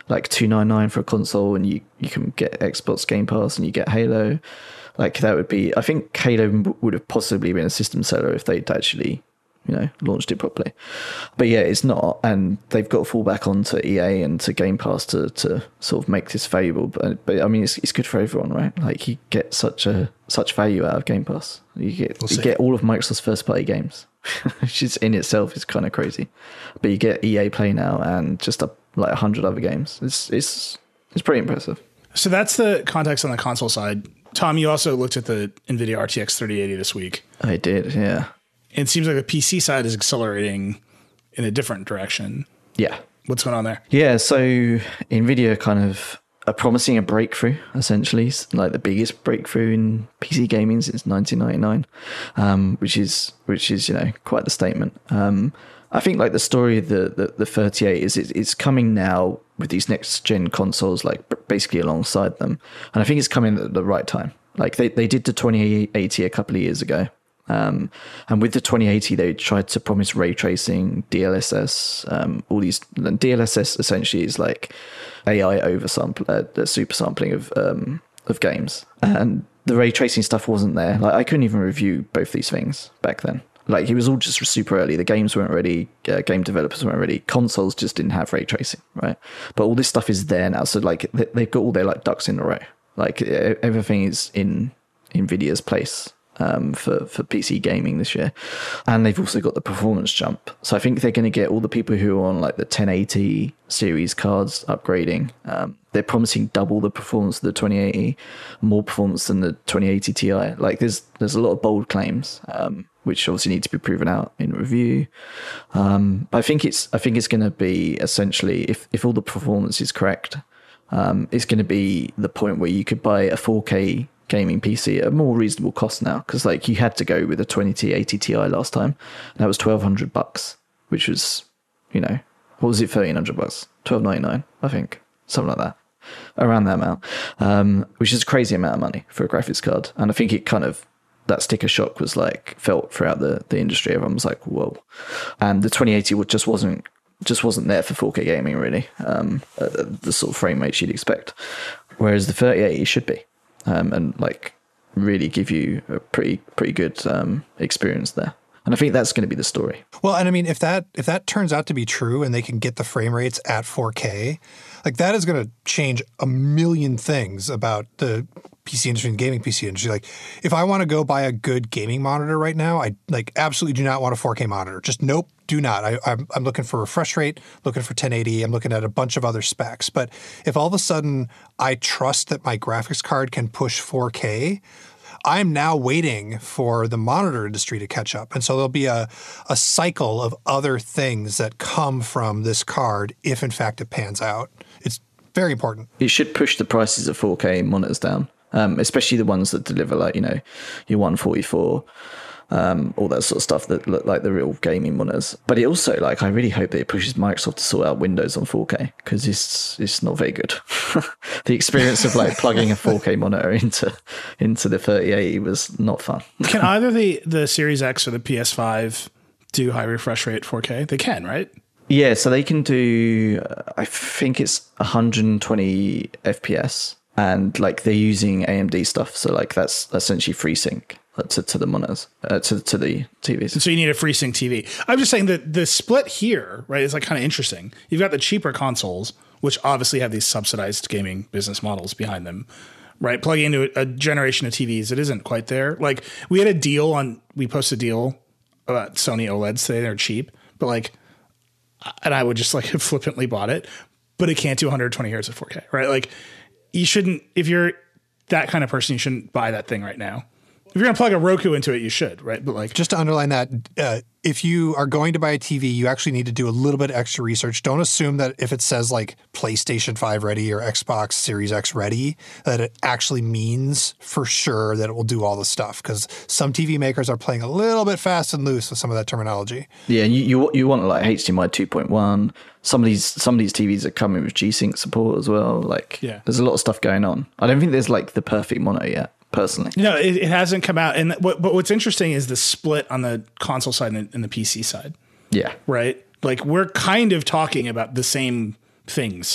like two ninety-nine for a console, and you, you can get Xbox Game Pass and you get Halo. Like that would be, I think Halo would have possibly been a system seller if they'd actually, you know, launched it properly. But yeah, it's not, and they've got to fall back onto E A and to Game Pass to, to sort of make this valuable. But, but I mean, it's it's good for everyone, right? Like you get such a such value out of Game Pass. You get we'll you get all of Microsoft's first party games, which is in itself is kind of crazy. But you get E A Play now and just a, like a hundred other games. It's it's it's pretty impressive. So that's the context on the console side. Tom, you also looked at the NVIDIA R T X thirty eighty this week. I did, yeah. It seems like the P C side is accelerating in a different direction. Yeah. What's going on there? Yeah, so NVIDIA kind of are promising a breakthrough, essentially, like the biggest breakthrough in P C gaming since nineteen ninety-nine, um, which is, which is you know, quite the statement. Um, I think like the story of the, the, the thirty-eight is it, it's coming now with these next gen consoles, like basically alongside them. And I think it's coming at the right time. Like they, they did the twenty eighty a couple of years ago. Um, and with the twenty eighty, they tried to promise ray tracing, D L S S, um, all these. D L S S essentially is like A I oversample, uh, the super sampling of um, of games, and the ray tracing stuff wasn't there. Like I couldn't even review both these things back then. Like it was all just super early. The games weren't ready. Uh, game developers weren't ready. Consoles just didn't have ray tracing, right? But all this stuff is there now. So like they, they've got all their like ducks in a row. Like everything is in NVIDIA's place. Um, for, for P C gaming this year. And they've also got the performance jump. So I think they're going to get all the people who are on like the ten eighty series cards upgrading. Um, they're promising double the performance of the twenty eighty, more performance than the twenty eighty Ti. Like there's there's a lot of bold claims, um, which obviously need to be proven out in review. Um, but I think it's I think it's going to be essentially, if, if all the performance is correct, um, it's going to be the point where you could buy a four K gaming P C at a more reasonable cost now, because like you had to go with a twenty eighty Ti last time. That was twelve hundred bucks, which was, you know, what was it, thirteen hundred bucks, twelve ninety-nine, I think, something like that, around that amount, um, which is a crazy amount of money for a graphics card. And I think it kind of, that sticker shock was like felt throughout the the industry. Everyone was like, whoa. And the twenty eighty just wasn't just wasn't there for four K gaming really, um, at the sort of frame rates you'd expect, whereas the thirty eighty should be. Um, and like really give you a pretty pretty good um, experience there. And I think that's going to be the story. Well, and I mean, if that if that turns out to be true and they can get the frame rates at four K, like that is going to change a million things about the P C industry and gaming P C industry. Like if I want to go buy a good gaming monitor right now, I like absolutely do not want a four K monitor. Just nope, do not. I, I'm, I'm looking for refresh rate, looking for ten eighty. I'm looking at a bunch of other specs. But if all of a sudden I trust that my graphics card can push four K, I'm now waiting for the monitor industry to catch up. And so there'll be a, a cycle of other things that come from this card if, in fact, it pans out. It's very important. It should push the prices of four K monitors down, um, especially the ones that deliver like, you know, your one forty-four, um, all that sort of stuff that look like the real gaming monitors. But it also, like, I really hope that it pushes Microsoft to sort out Windows on four K, because it's it's not very good. The experience of like plugging a four K monitor into into the thirty eighty was not fun. Can either the, the Series X or the P S five do high refresh rate four K? They can, right? Yeah, so they can do, uh, I think it's one hundred twenty F P S, and like they're using A M D stuff. So like that's essentially FreeSync to, to the monitors, uh, to, to the T Vs. So you need a FreeSync T V. I'm just saying that the split here, right, is like kind of interesting. You've got the cheaper consoles, which obviously have these subsidized gaming business models behind them, right? Plugging into a, a generation of T Vs that isn't quite there. Like we had a deal on, we posted a deal about Sony OLEDs today. They're cheap, but like, and I would just like have flippantly bought it, but it can't do one hundred twenty hertz at four K, right? Like you shouldn't, if you're that kind of person, you shouldn't buy that thing right now. If you're going to plug a Roku into it, you should, right? But like, just to underline that, uh, if you are going to buy a T V, you actually need to do a little bit of extra research. Don't assume that if it says like PlayStation five ready or Xbox Series X ready, that it actually means for sure that it will do all the stuff. Because some T V makers are playing a little bit fast and loose with some of that terminology. Yeah, and you you, you want like H D M I two point one. Some of these some of these T Vs are coming with G-Sync support as well. Like, yeah. There's a lot of stuff going on. I don't think there's like the perfect monitor yet, personally. No, it, it hasn't come out. And what, but what's interesting is the split on the console side and the, and the P C side. Yeah. Right? Like we're kind of talking about the same things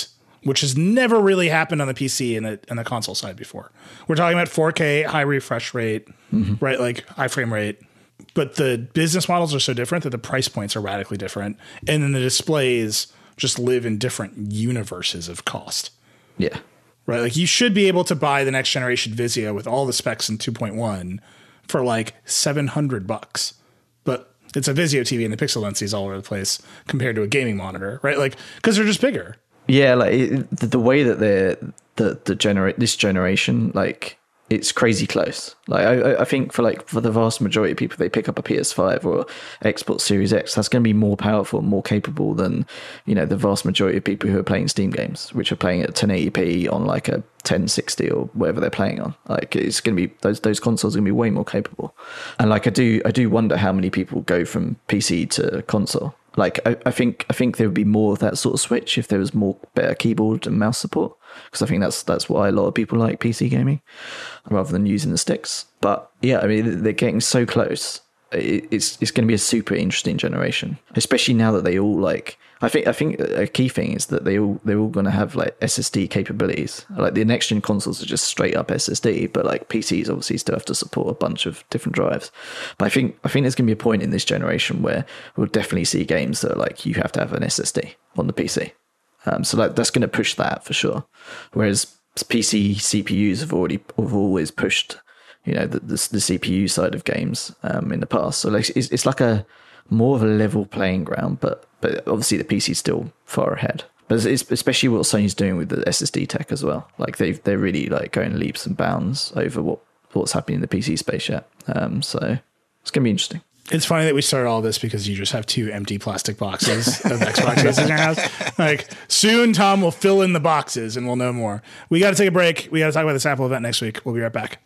which has never really happened on the P C and the, and the console side before. We're talking about four K, high refresh rate, mm-hmm. right? Like high frame rate. But the business models are so different that the price points are radically different. And then the displays just live in different universes of cost. Yeah. Right? Like you should be able to buy the next generation Vizio with all the specs in two point one for like seven hundred bucks. But it's a Vizio T V and the pixel density is all over the place compared to a gaming monitor, right? Like, because they're just bigger. Yeah, like it, the, the way that they're the the generate this generation, like it's crazy close. Like I, I think for like for the vast majority of people, they pick up a P S five or Xbox Series X. That's going to be more powerful, more capable than you know the vast majority of people who are playing Steam games, which are playing at ten eighty p on like a ten sixty or whatever they're playing on. Like it's going to be those those consoles are going to be way more capable. And like I do I do wonder how many people go from P C to console. Like I, I think I think there would be more of that sort of switch if there was more better keyboard and mouse support, because I think that's that's why a lot of people like P C gaming rather than using the sticks. But yeah, I mean they're getting so close. It, it's it's going to be a super interesting generation, especially now that they all like. I think I think a key thing is that they all they're all going to have like S S D capabilities. Like the next gen consoles are just straight up S S D, but like P Cs obviously still have to support a bunch of different drives. But I think I think there's going to be a point in this generation where we'll definitely see games that are like you have to have an S S D on the P C. Um, so like that's going to push that for sure. Whereas P C C P Us have already have always pushed, you know, the the, the C P U side of games um, in the past. So like it's, it's like a more of a level playing ground, but but obviously the P C's still far ahead. But it's especially what Sony's doing with the S S D tech as well. Like they've they're really like going leaps and bounds over what what's happening in the P C space yet. Um, so it's gonna be interesting. It's funny that we started all this because you just have two empty plastic boxes of Xbox cases in your house. Like soon, Tom will fill in the boxes and we'll know more. We got to take a break. We got to talk about this Apple event next week. We'll be right back.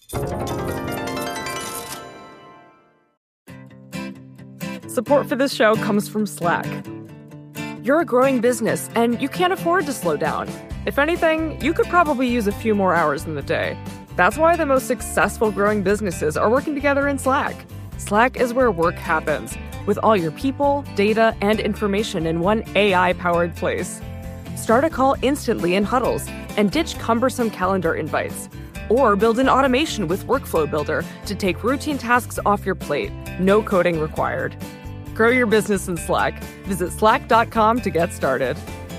Support for this show comes from Slack. You're a growing business and you can't afford to slow down. If anything, you could probably use a few more hours in the day. That's why the most successful growing businesses are working together in Slack. Slack is where work happens, with all your people, data, and information in one A I-powered place. Start a call instantly in huddles and ditch cumbersome calendar invites. Or build an automation with Workflow Builder to take routine tasks off your plate. No coding required. Grow your business in Slack. Visit slack dot com to get started.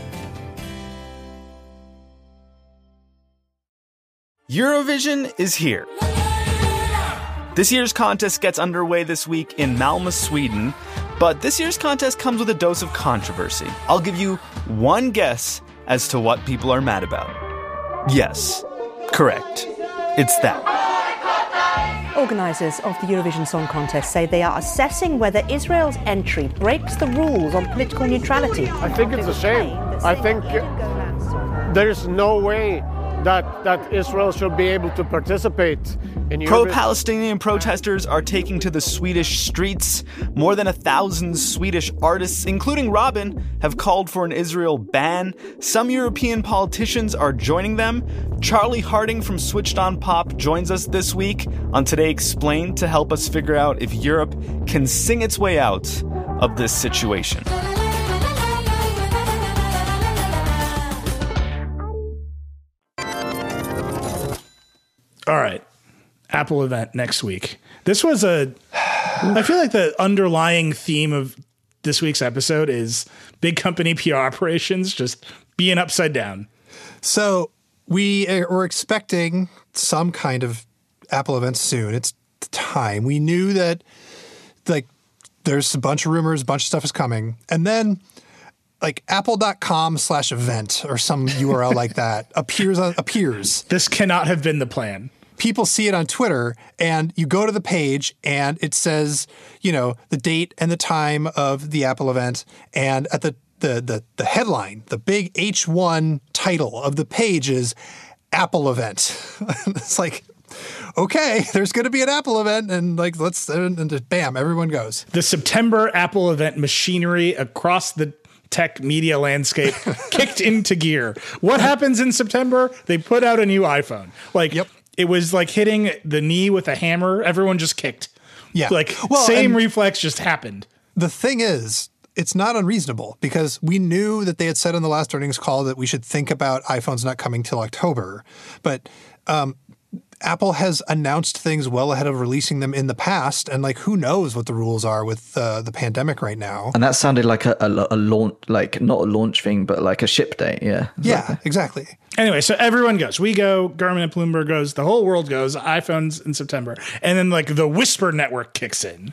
Eurovision is here. This year's contest gets underway this week in Malmö, Sweden, but this year's contest comes with a dose of controversy. I'll give you one guess as to what people are mad about. Yes, correct. It's that. Organisers of the Eurovision Song Contest say they are assessing whether Israel's entry breaks the rules on political neutrality. I think it's a shame. I think there's no way that, that Israel should be able to participate in Eurovision. Pro-Palestinian protesters are taking to the Swedish streets. More than a thousand Swedish artists, including Robin, have called for an Israel ban. Some European politicians are joining them. Charlie Harding from Switched On Pop joins us this week on Today Explained to help us figure out if Europe can sing its way out of this situation. All right. Apple event next week. This was a, I feel like the underlying theme of this week's episode is big company P R operations just being upside down. So we were expecting some kind of Apple event soon. It's time. We knew that like there's a bunch of rumors, a bunch of stuff is coming. And then like apple.com slash event or some U R L like that appears on, appears. This cannot have been the plan. People see it on Twitter and you go to the page and it says, you know, the date and the time of the Apple event. And at the, the, the, the headline, the big H one title of the page is Apple event. It's like, okay, there's going to be an Apple event and like, let's, and, and bam, everyone goes. The September Apple event machinery across the tech media landscape kicked into gear. What happens in September? They put out a new iPhone. Like, yep. It was like hitting the knee with a hammer. Everyone just kicked. Yeah. Like, well, same reflex just happened. The thing is, it's not unreasonable because we knew that they had said on the last earnings call that we should think about iPhones not coming till October. But um, Apple has announced things well ahead of releasing them in the past. And like, who knows what the rules are with uh, the pandemic right now. And that sounded like a, a, a launch, like not a launch thing, but like a ship date. Yeah. Yeah, like, exactly. Anyway, so everyone goes. We go, Garmin and Bloomberg goes, the whole world goes, iPhones in September. And then like the Whisper network kicks in.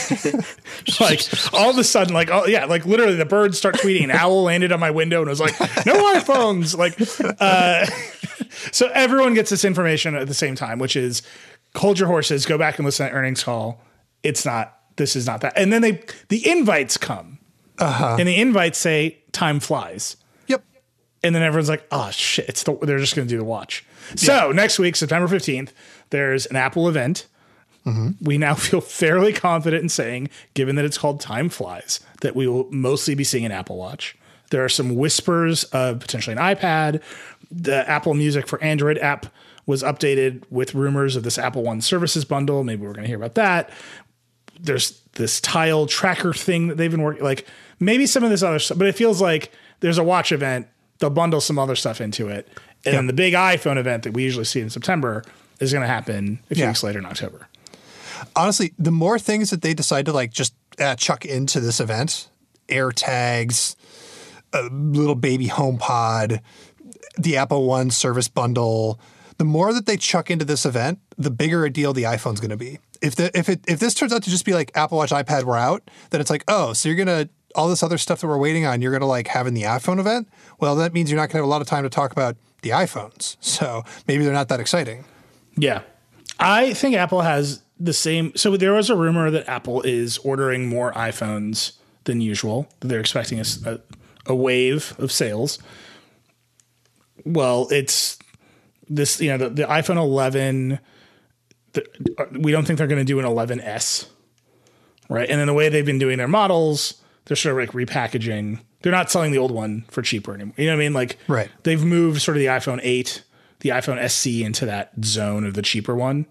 Like all of a sudden, like, oh yeah, like literally the birds start tweeting. An owl landed on my window and was like, no iPhones. Like, uh, so everyone gets this information at the same time, which is hold your horses, go back and listen to earnings call. It's not, this is not that. And then they, the invites come uh-huh. and the invites say time flies. And then everyone's like, oh, shit, it's the, they're just going to do the watch. Yeah. So next week, September fifteenth, there's an Apple event. Mm-hmm. We now feel fairly confident in saying, given that it's called Time Flies, that we will mostly be seeing an Apple Watch. There are some whispers of potentially an iPad. The Apple Music for Android app was updated with rumors of this Apple One services bundle. Maybe we're going to hear about that. There's this Tile tracker thing that they've been working, like maybe some of this other stuff, but it feels like there's a watch event. They'll bundle some other stuff into it. And yep. then the big iPhone event that we usually see in September is going to happen a few yeah. weeks later in October. Honestly, the more things that they decide to like just uh, chuck into this event, AirTags, a little baby HomePod, the Apple One service bundle, the more that they chuck into this event, the bigger a deal the iPhone's going to be. If the if it if this turns out to just be like Apple Watch, iPad, we're out, then it's like, oh, so you're going to all this other stuff that we're waiting on, you're going to like have in the iPhone event. Well, that means you're not going to have a lot of time to talk about the iPhones. So maybe they're not that exciting. Yeah. I think Apple has the same. So there was a rumor that Apple is ordering more iPhones than usual. They're expecting a, a, a wave of sales. Well, it's this, you know, the, the iPhone eleven, the, we don't think they're going to do an eleven S, right? And then the way they've been doing their models, they're sort of like repackaging. They're not selling the old one for cheaper anymore. You know what I mean? Like, right. They've moved sort of the iPhone eight, the iPhone S E into that zone of the cheaper one.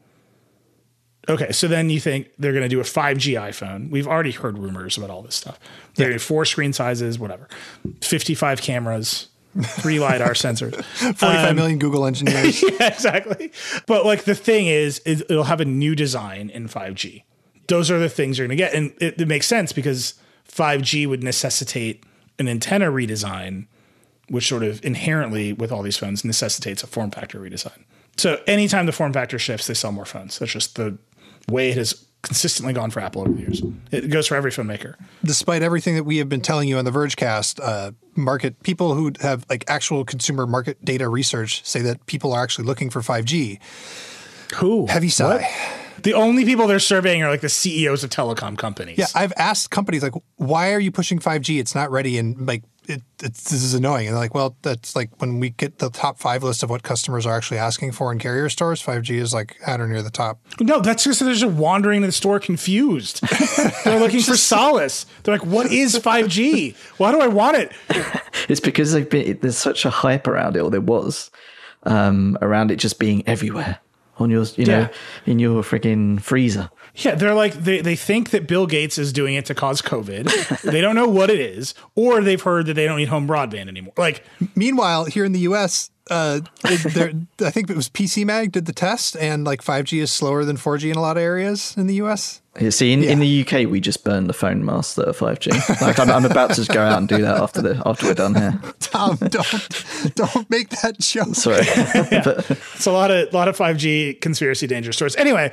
Okay, so then you think they're going to do a five G iPhone. We've already heard rumors about all this stuff. They're yeah. four screen sizes, whatever. fifty-five cameras, three LiDAR sensors. forty-five um, million Google engineers. Yeah, exactly. But like the thing is, is, it'll have a new design in five G. Those are the things you're going to get. And it, it makes sense because five G would necessitate an antenna redesign, which sort of inherently with all these phones necessitates a form factor redesign. So anytime the form factor shifts, they sell more phones. That's just the way it has consistently gone for Apple over the years. It goes for every phone maker. Despite everything that we have been telling you on the Vergecast, uh, market people who have like actual consumer market data research say that people are actually looking for five G. Who? Heavy sigh. What? The only people they're surveying are like the C E Os of telecom companies. Yeah, I've asked companies like, why are you pushing five G? It's not ready. And like, it, it's, this is annoying. And they're like, well, that's like when we get the top five list of what customers are actually asking for in carrier stores, five G is like at or near the top. No, that's just they're just wandering to the store confused. They're looking just, for solace. They're like, what is five G? Why do I want it? It's because they've been, there's such a hype around it, or there was, um, around it just being everywhere. On your, you know, yeah. in your freaking freezer. Yeah, they're like, they, they think that Bill Gates is doing it to cause COVID. They don't know what it is, or they've heard that they don't need home broadband anymore. Like, meanwhile, here in the U S, uh, there, I think it was P C Mag did the test, and like five G is slower than four G in a lot of areas in the U S. Yeah, see, in, yeah. in the U K, we just burned the phone mast that are five G. Like, I'm, I'm about to just go out and do that after the after we're done here. Tom, don't don't make that joke. Sorry, yeah. But, it's a lot of lot of five G conspiracy danger stories. Anyway,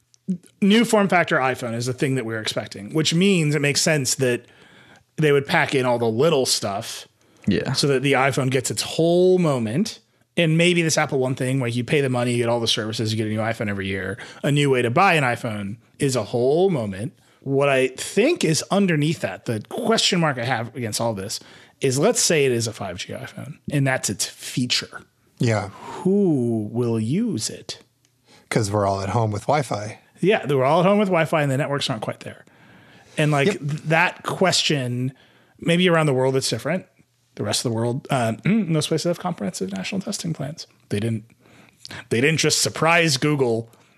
new form factor iPhone is the thing that we're expecting, which means it makes sense that they would pack in all the little stuff, yeah, so that the iPhone gets its whole moment. And maybe this Apple One thing, where you pay the money, you get all the services, you get a new iPhone every year. A new way to buy an iPhone is a whole moment. What I think is underneath that, the question mark I have against all this, is let's say it is a five G iPhone, and that's its feature. Yeah. Who will use it? Because we're all at home with Wi-Fi. Yeah, we're all at home with Wi-Fi, and the networks aren't quite there. And like yep. that question, maybe around the world it's different. The rest of the world, uh, most places have comprehensive national testing plans. They didn't. They didn't just surprise Google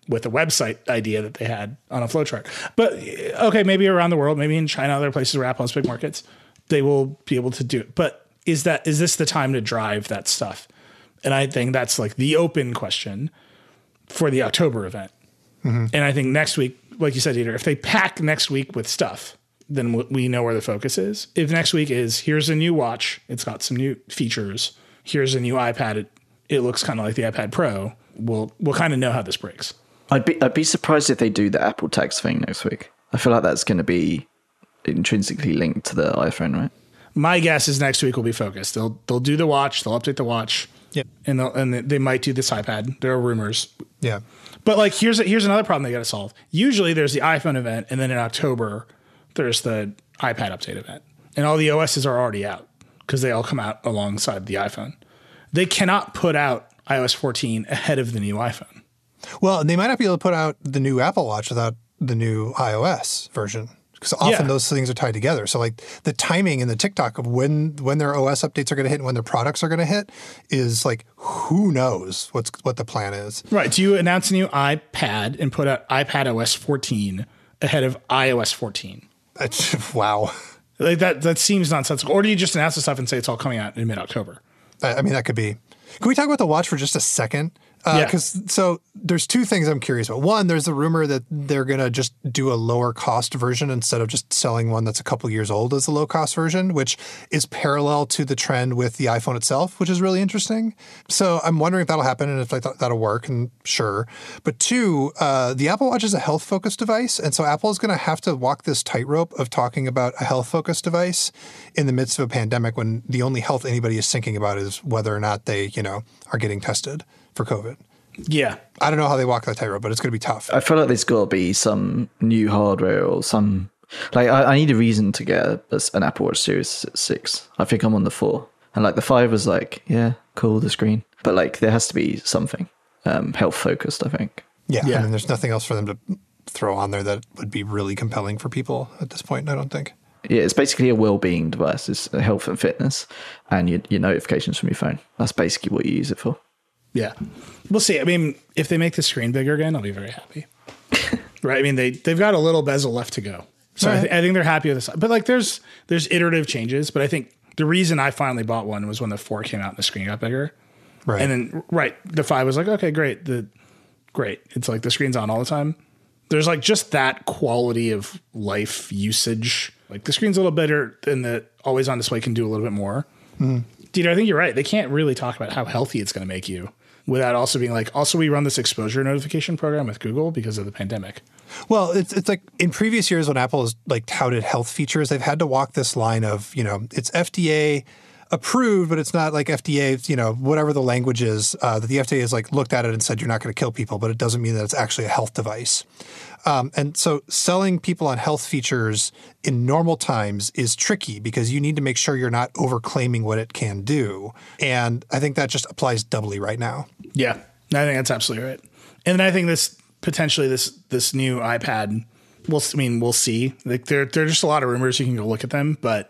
with a website idea that they had on a flowchart. But okay, maybe around the world, maybe in China, other places where Apple has big markets, they will be able to do it. But is that is this the time to drive that stuff? And I think that's like the open question for the October event. Mm-hmm. And I think next week, like you said, Dieter, if they pack next week with stuff, then we know where the focus is. If next week is, here's a new watch, it's got some new features, here's a new iPad, it, it looks kind of like the iPad Pro, we'll we'll kind of know how this breaks. I'd be I'd be surprised if they do the Apple tax thing next week. I feel like that's going to be intrinsically linked to the iPhone, right? My guess is next week will be focused. They'll they'll do the watch, they'll update the watch, yep, and they'll, and they might do this iPad. There are rumors, yeah. But like here's a, here's another problem they got to solve. Usually there's the iPhone event, and then in October there's the iPad update event, and all the O Ss are already out because they all come out alongside the iPhone. They cannot put out i O S fourteen ahead of the new iPhone. Well, they might not be able to put out the new Apple Watch without the new iOS version, because often Yeah. those things are tied together. So like the timing and the TikTok of when when their O S updates are going to hit and when their products are going to hit is like, who knows what's what the plan is. Right. Do you announce a new iPad and put out iPad O S fourteen ahead of i O S fourteen? That's, wow. Like that that seems nonsensical. Or do you just announce the stuff and say it's all coming out in mid-October? I I mean, that could be. Can we talk about the watch for just a second? Yeah. Because so there's two things I'm curious about. One, there's the rumor that they're going to just do a lower cost version instead of just selling one that's a couple years old as a low cost version, which is parallel to the trend with the iPhone itself, which is really interesting. So I'm wondering if that'll happen and if I thought that'll work, and sure. But two, uh, the Apple Watch is a health focused device. And so Apple is going to have to walk this tightrope of talking about a health focused device in the midst of a pandemic when the only health anybody is thinking about is whether or not they, you know, are getting tested for COVID. Yeah. I don't know how they walk that tightrope, but it's going to be tough. I feel like there's got to be some new hardware or some... Like, I, I need a reason to get a, an Apple Watch Series six. I think I'm on the four. And, like, the five was like, yeah, cool, the screen. But, like, there has to be something um, health-focused, I think. Yeah, Yeah. I mean, there's nothing else for them to throw on there that would be really compelling for people at this point, I don't think. Yeah, it's basically a well-being device. It's health and fitness and your, your notifications from your phone. That's basically what you use it for. Yeah. We'll see. I mean, if they make the screen bigger again, I'll be very happy. Right? I mean, they, they've got a little bezel left to go. So Right. I, th- I think they're happy with this. But like there's there's iterative changes. But I think the reason I finally bought one was when the four came out and the screen got bigger. Right. And then, right, the five was like, okay, great. The Great. It's like the screen's on all the time. There's like just that quality of life usage. Like the screen's a little better and the always on display can do a little bit more. Mm. Dude, I think you're right. They can't really talk about how healthy it's going to make you without also being like, also we run this exposure notification program with Google because of the pandemic. Well, it's it's like in previous years when Apple has like touted health features, they've had to walk this line of, you know, it's F D A approved, but it's not like F D A, you know, whatever the language is, uh, that the F D A has like looked at it and said you're not going to kill people, but it doesn't mean that it's actually a health device. Um, and so selling people on health features in normal times is tricky because you need to make sure you're not overclaiming what it can do. And I think that just applies doubly right now. Yeah, I think that's absolutely right. And then I think this potentially this this new iPad, we'll I mean we'll see. Like there there are just a lot of rumors. You can go look at them, but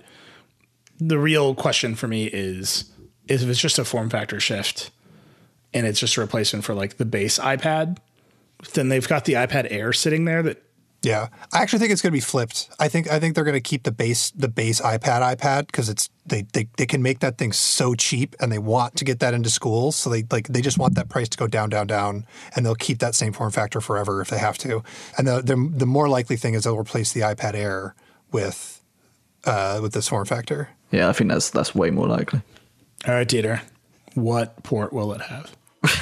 the real question for me is is if it's just a form factor shift and it's just a replacement for like the base iPad, then they've got the iPad Air sitting there that. Yeah, I actually think it's going to be flipped. I think I think they're going to keep the base the base iPad iPad because it's they, they they can make that thing so cheap and they want to get that into schools, so they like they just want that price to go down down down, and they'll keep that same form factor forever if they have to. And the the, the more likely thing is they'll replace the iPad Air with uh, with this form factor. Yeah, I think that's that's way more likely. All right, Dieter, what port will it have?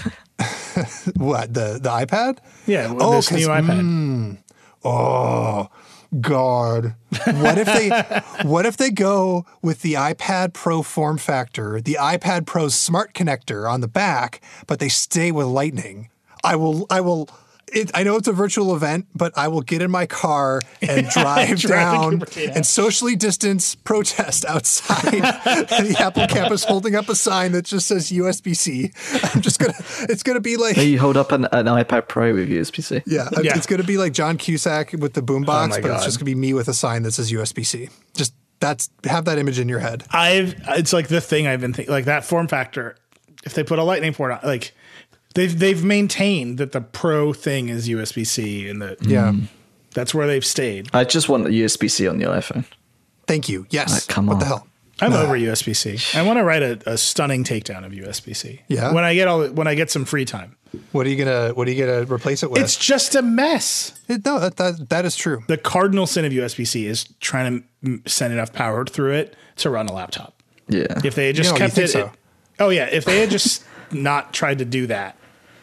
What, the the iPad? Yeah, oh, this new iPad. Mm, oh God! What if they what if they go with the iPad Pro form factor, the iPad Pro's smart connector on the back, but they stay with Lightning? I will I will. It, I know it's a virtual event, but I will get in my car and drive down and socially distance protest outside the Apple campus holding up a sign that just says U S B C. I'm just going to, it's going to be like. Hey, you hold up an, an iPad Pro with U S B C. Yeah, Yeah. It's going to be like John Cusack with the Oh boombox, my but God. it's just going to be me with a sign that says U S B C. Just that's, have that image in your head. I've it's like the thing I've been thinking, like that form factor. If they put a Lightning port on, like they've they've maintained that the Pro thing is U S B C, and the Yeah. that's where they've stayed. I just want the U S B C on the iPhone. Thank you. Yes. Like, come what on. the hell? I'm over U S B C. I want to write a, a stunning takedown of U S B C. Yeah? When I get all when I get some free time. What are you gonna What are you gonna replace it with? It's just a mess. It- no, that, that that is true. The cardinal sin of U S B C is trying to m- send enough power through it to run a laptop. Yeah. If they had just No, you kept think it, so? it- oh yeah, if they had just not tried to do that.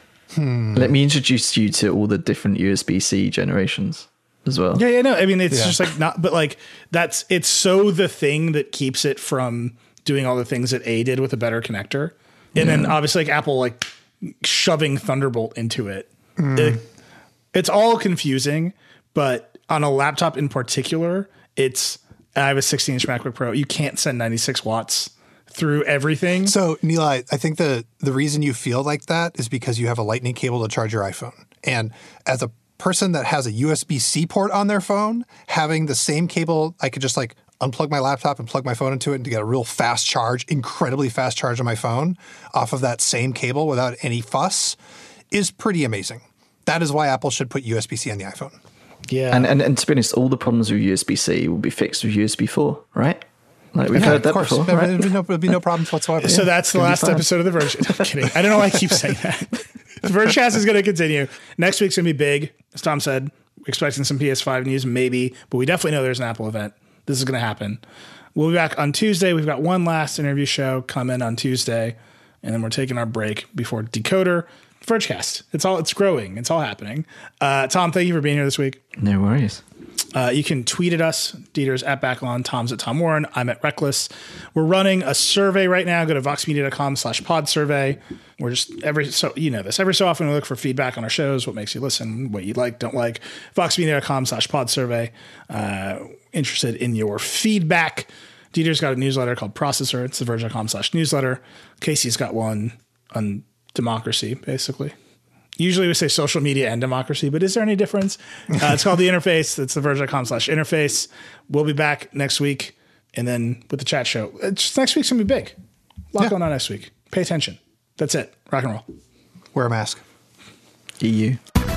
Let me introduce you to all the different U S B C generations as well. Yeah, yeah, no. I mean, it's Yeah. just like not, but like that's it's so the thing that keeps it from doing all the things that A did with a better connector, and then obviously like Apple like shoving Thunderbolt into it. It- it's all confusing, but on a laptop in particular, it's. I have a sixteen inch MacBook Pro. You can't send ninety-six watts through everything. So, Neil, I, I think the the reason you feel like that is because you have a lightning cable to charge your iPhone. And as a person that has a U S B C port on their phone, having the same cable, I could just like unplug my laptop and plug my phone into it and to get a real fast charge, incredibly fast charge on my phone off of that same cable without any fuss is pretty amazing. That is why Apple should put U S B C on the iPhone. Yeah, And, and and to be honest, all the problems with U S B C will be fixed with U S B four, right? Like we've Yeah, heard that of course. before, There right? would be no, there'd be no problems whatsoever. So that's the Gonna be last fine. episode of The Verge. I'm kidding. I don't know why I keep saying that. The Vergecast is going to continue. Next week's going to be big. As Tom said, we're expecting some P S five news, maybe, but we definitely know there's an Apple event. This is going to happen. We'll be back on Tuesday. We've got one last interview show coming on Tuesday, and then we're taking our break before Decoder. Vergecast. It's all. It's growing. It's all happening. Uh, Tom, thank you for being here this week. No worries. Uh, you can tweet at us. Dieter's at Backlon. Tom's at Tom Warren. I'm at Reckless. We're running a survey right now. Go to voxmedia.com slash pod survey. We're just every so you know this every so often we look for feedback on our shows. What makes you listen? What you like, don't like. Voxmedia.com slash pod survey. Uh, interested in your feedback. Dieter's got a newsletter called Processor. It's the verge.com slash newsletter. Casey's got one on democracy, basically. Usually we say social media and democracy, but is there any difference? Uh, it's called The Interface. It's the verge.com slash interface. We'll be back next week. And then with the chat show, it's, next week's going to be big. A lot Yeah. going on next week. Pay attention. That's it. Rock and roll. Wear a mask. E U.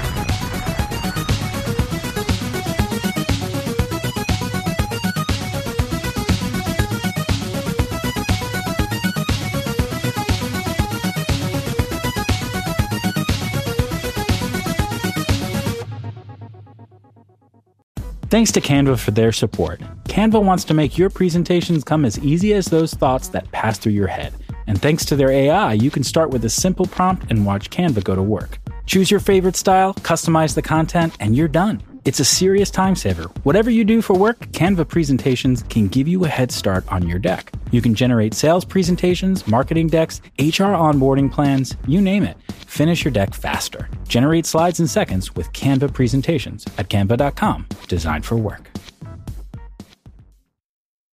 Thanks to Canva for their support. Canva wants to make your presentations come as easy as those thoughts that pass through your head. And thanks to their A I, you can start with a simple prompt and watch Canva go to work. Choose your favorite style, customize the content, and you're done. It's a serious time saver. Whatever you do for work, Canva presentations can give you a head start on your deck. You can generate sales presentations, marketing decks, H R onboarding plans, you name it. Finish your deck faster. Generate slides in seconds with Canva presentations at canva dot com. Designed for work.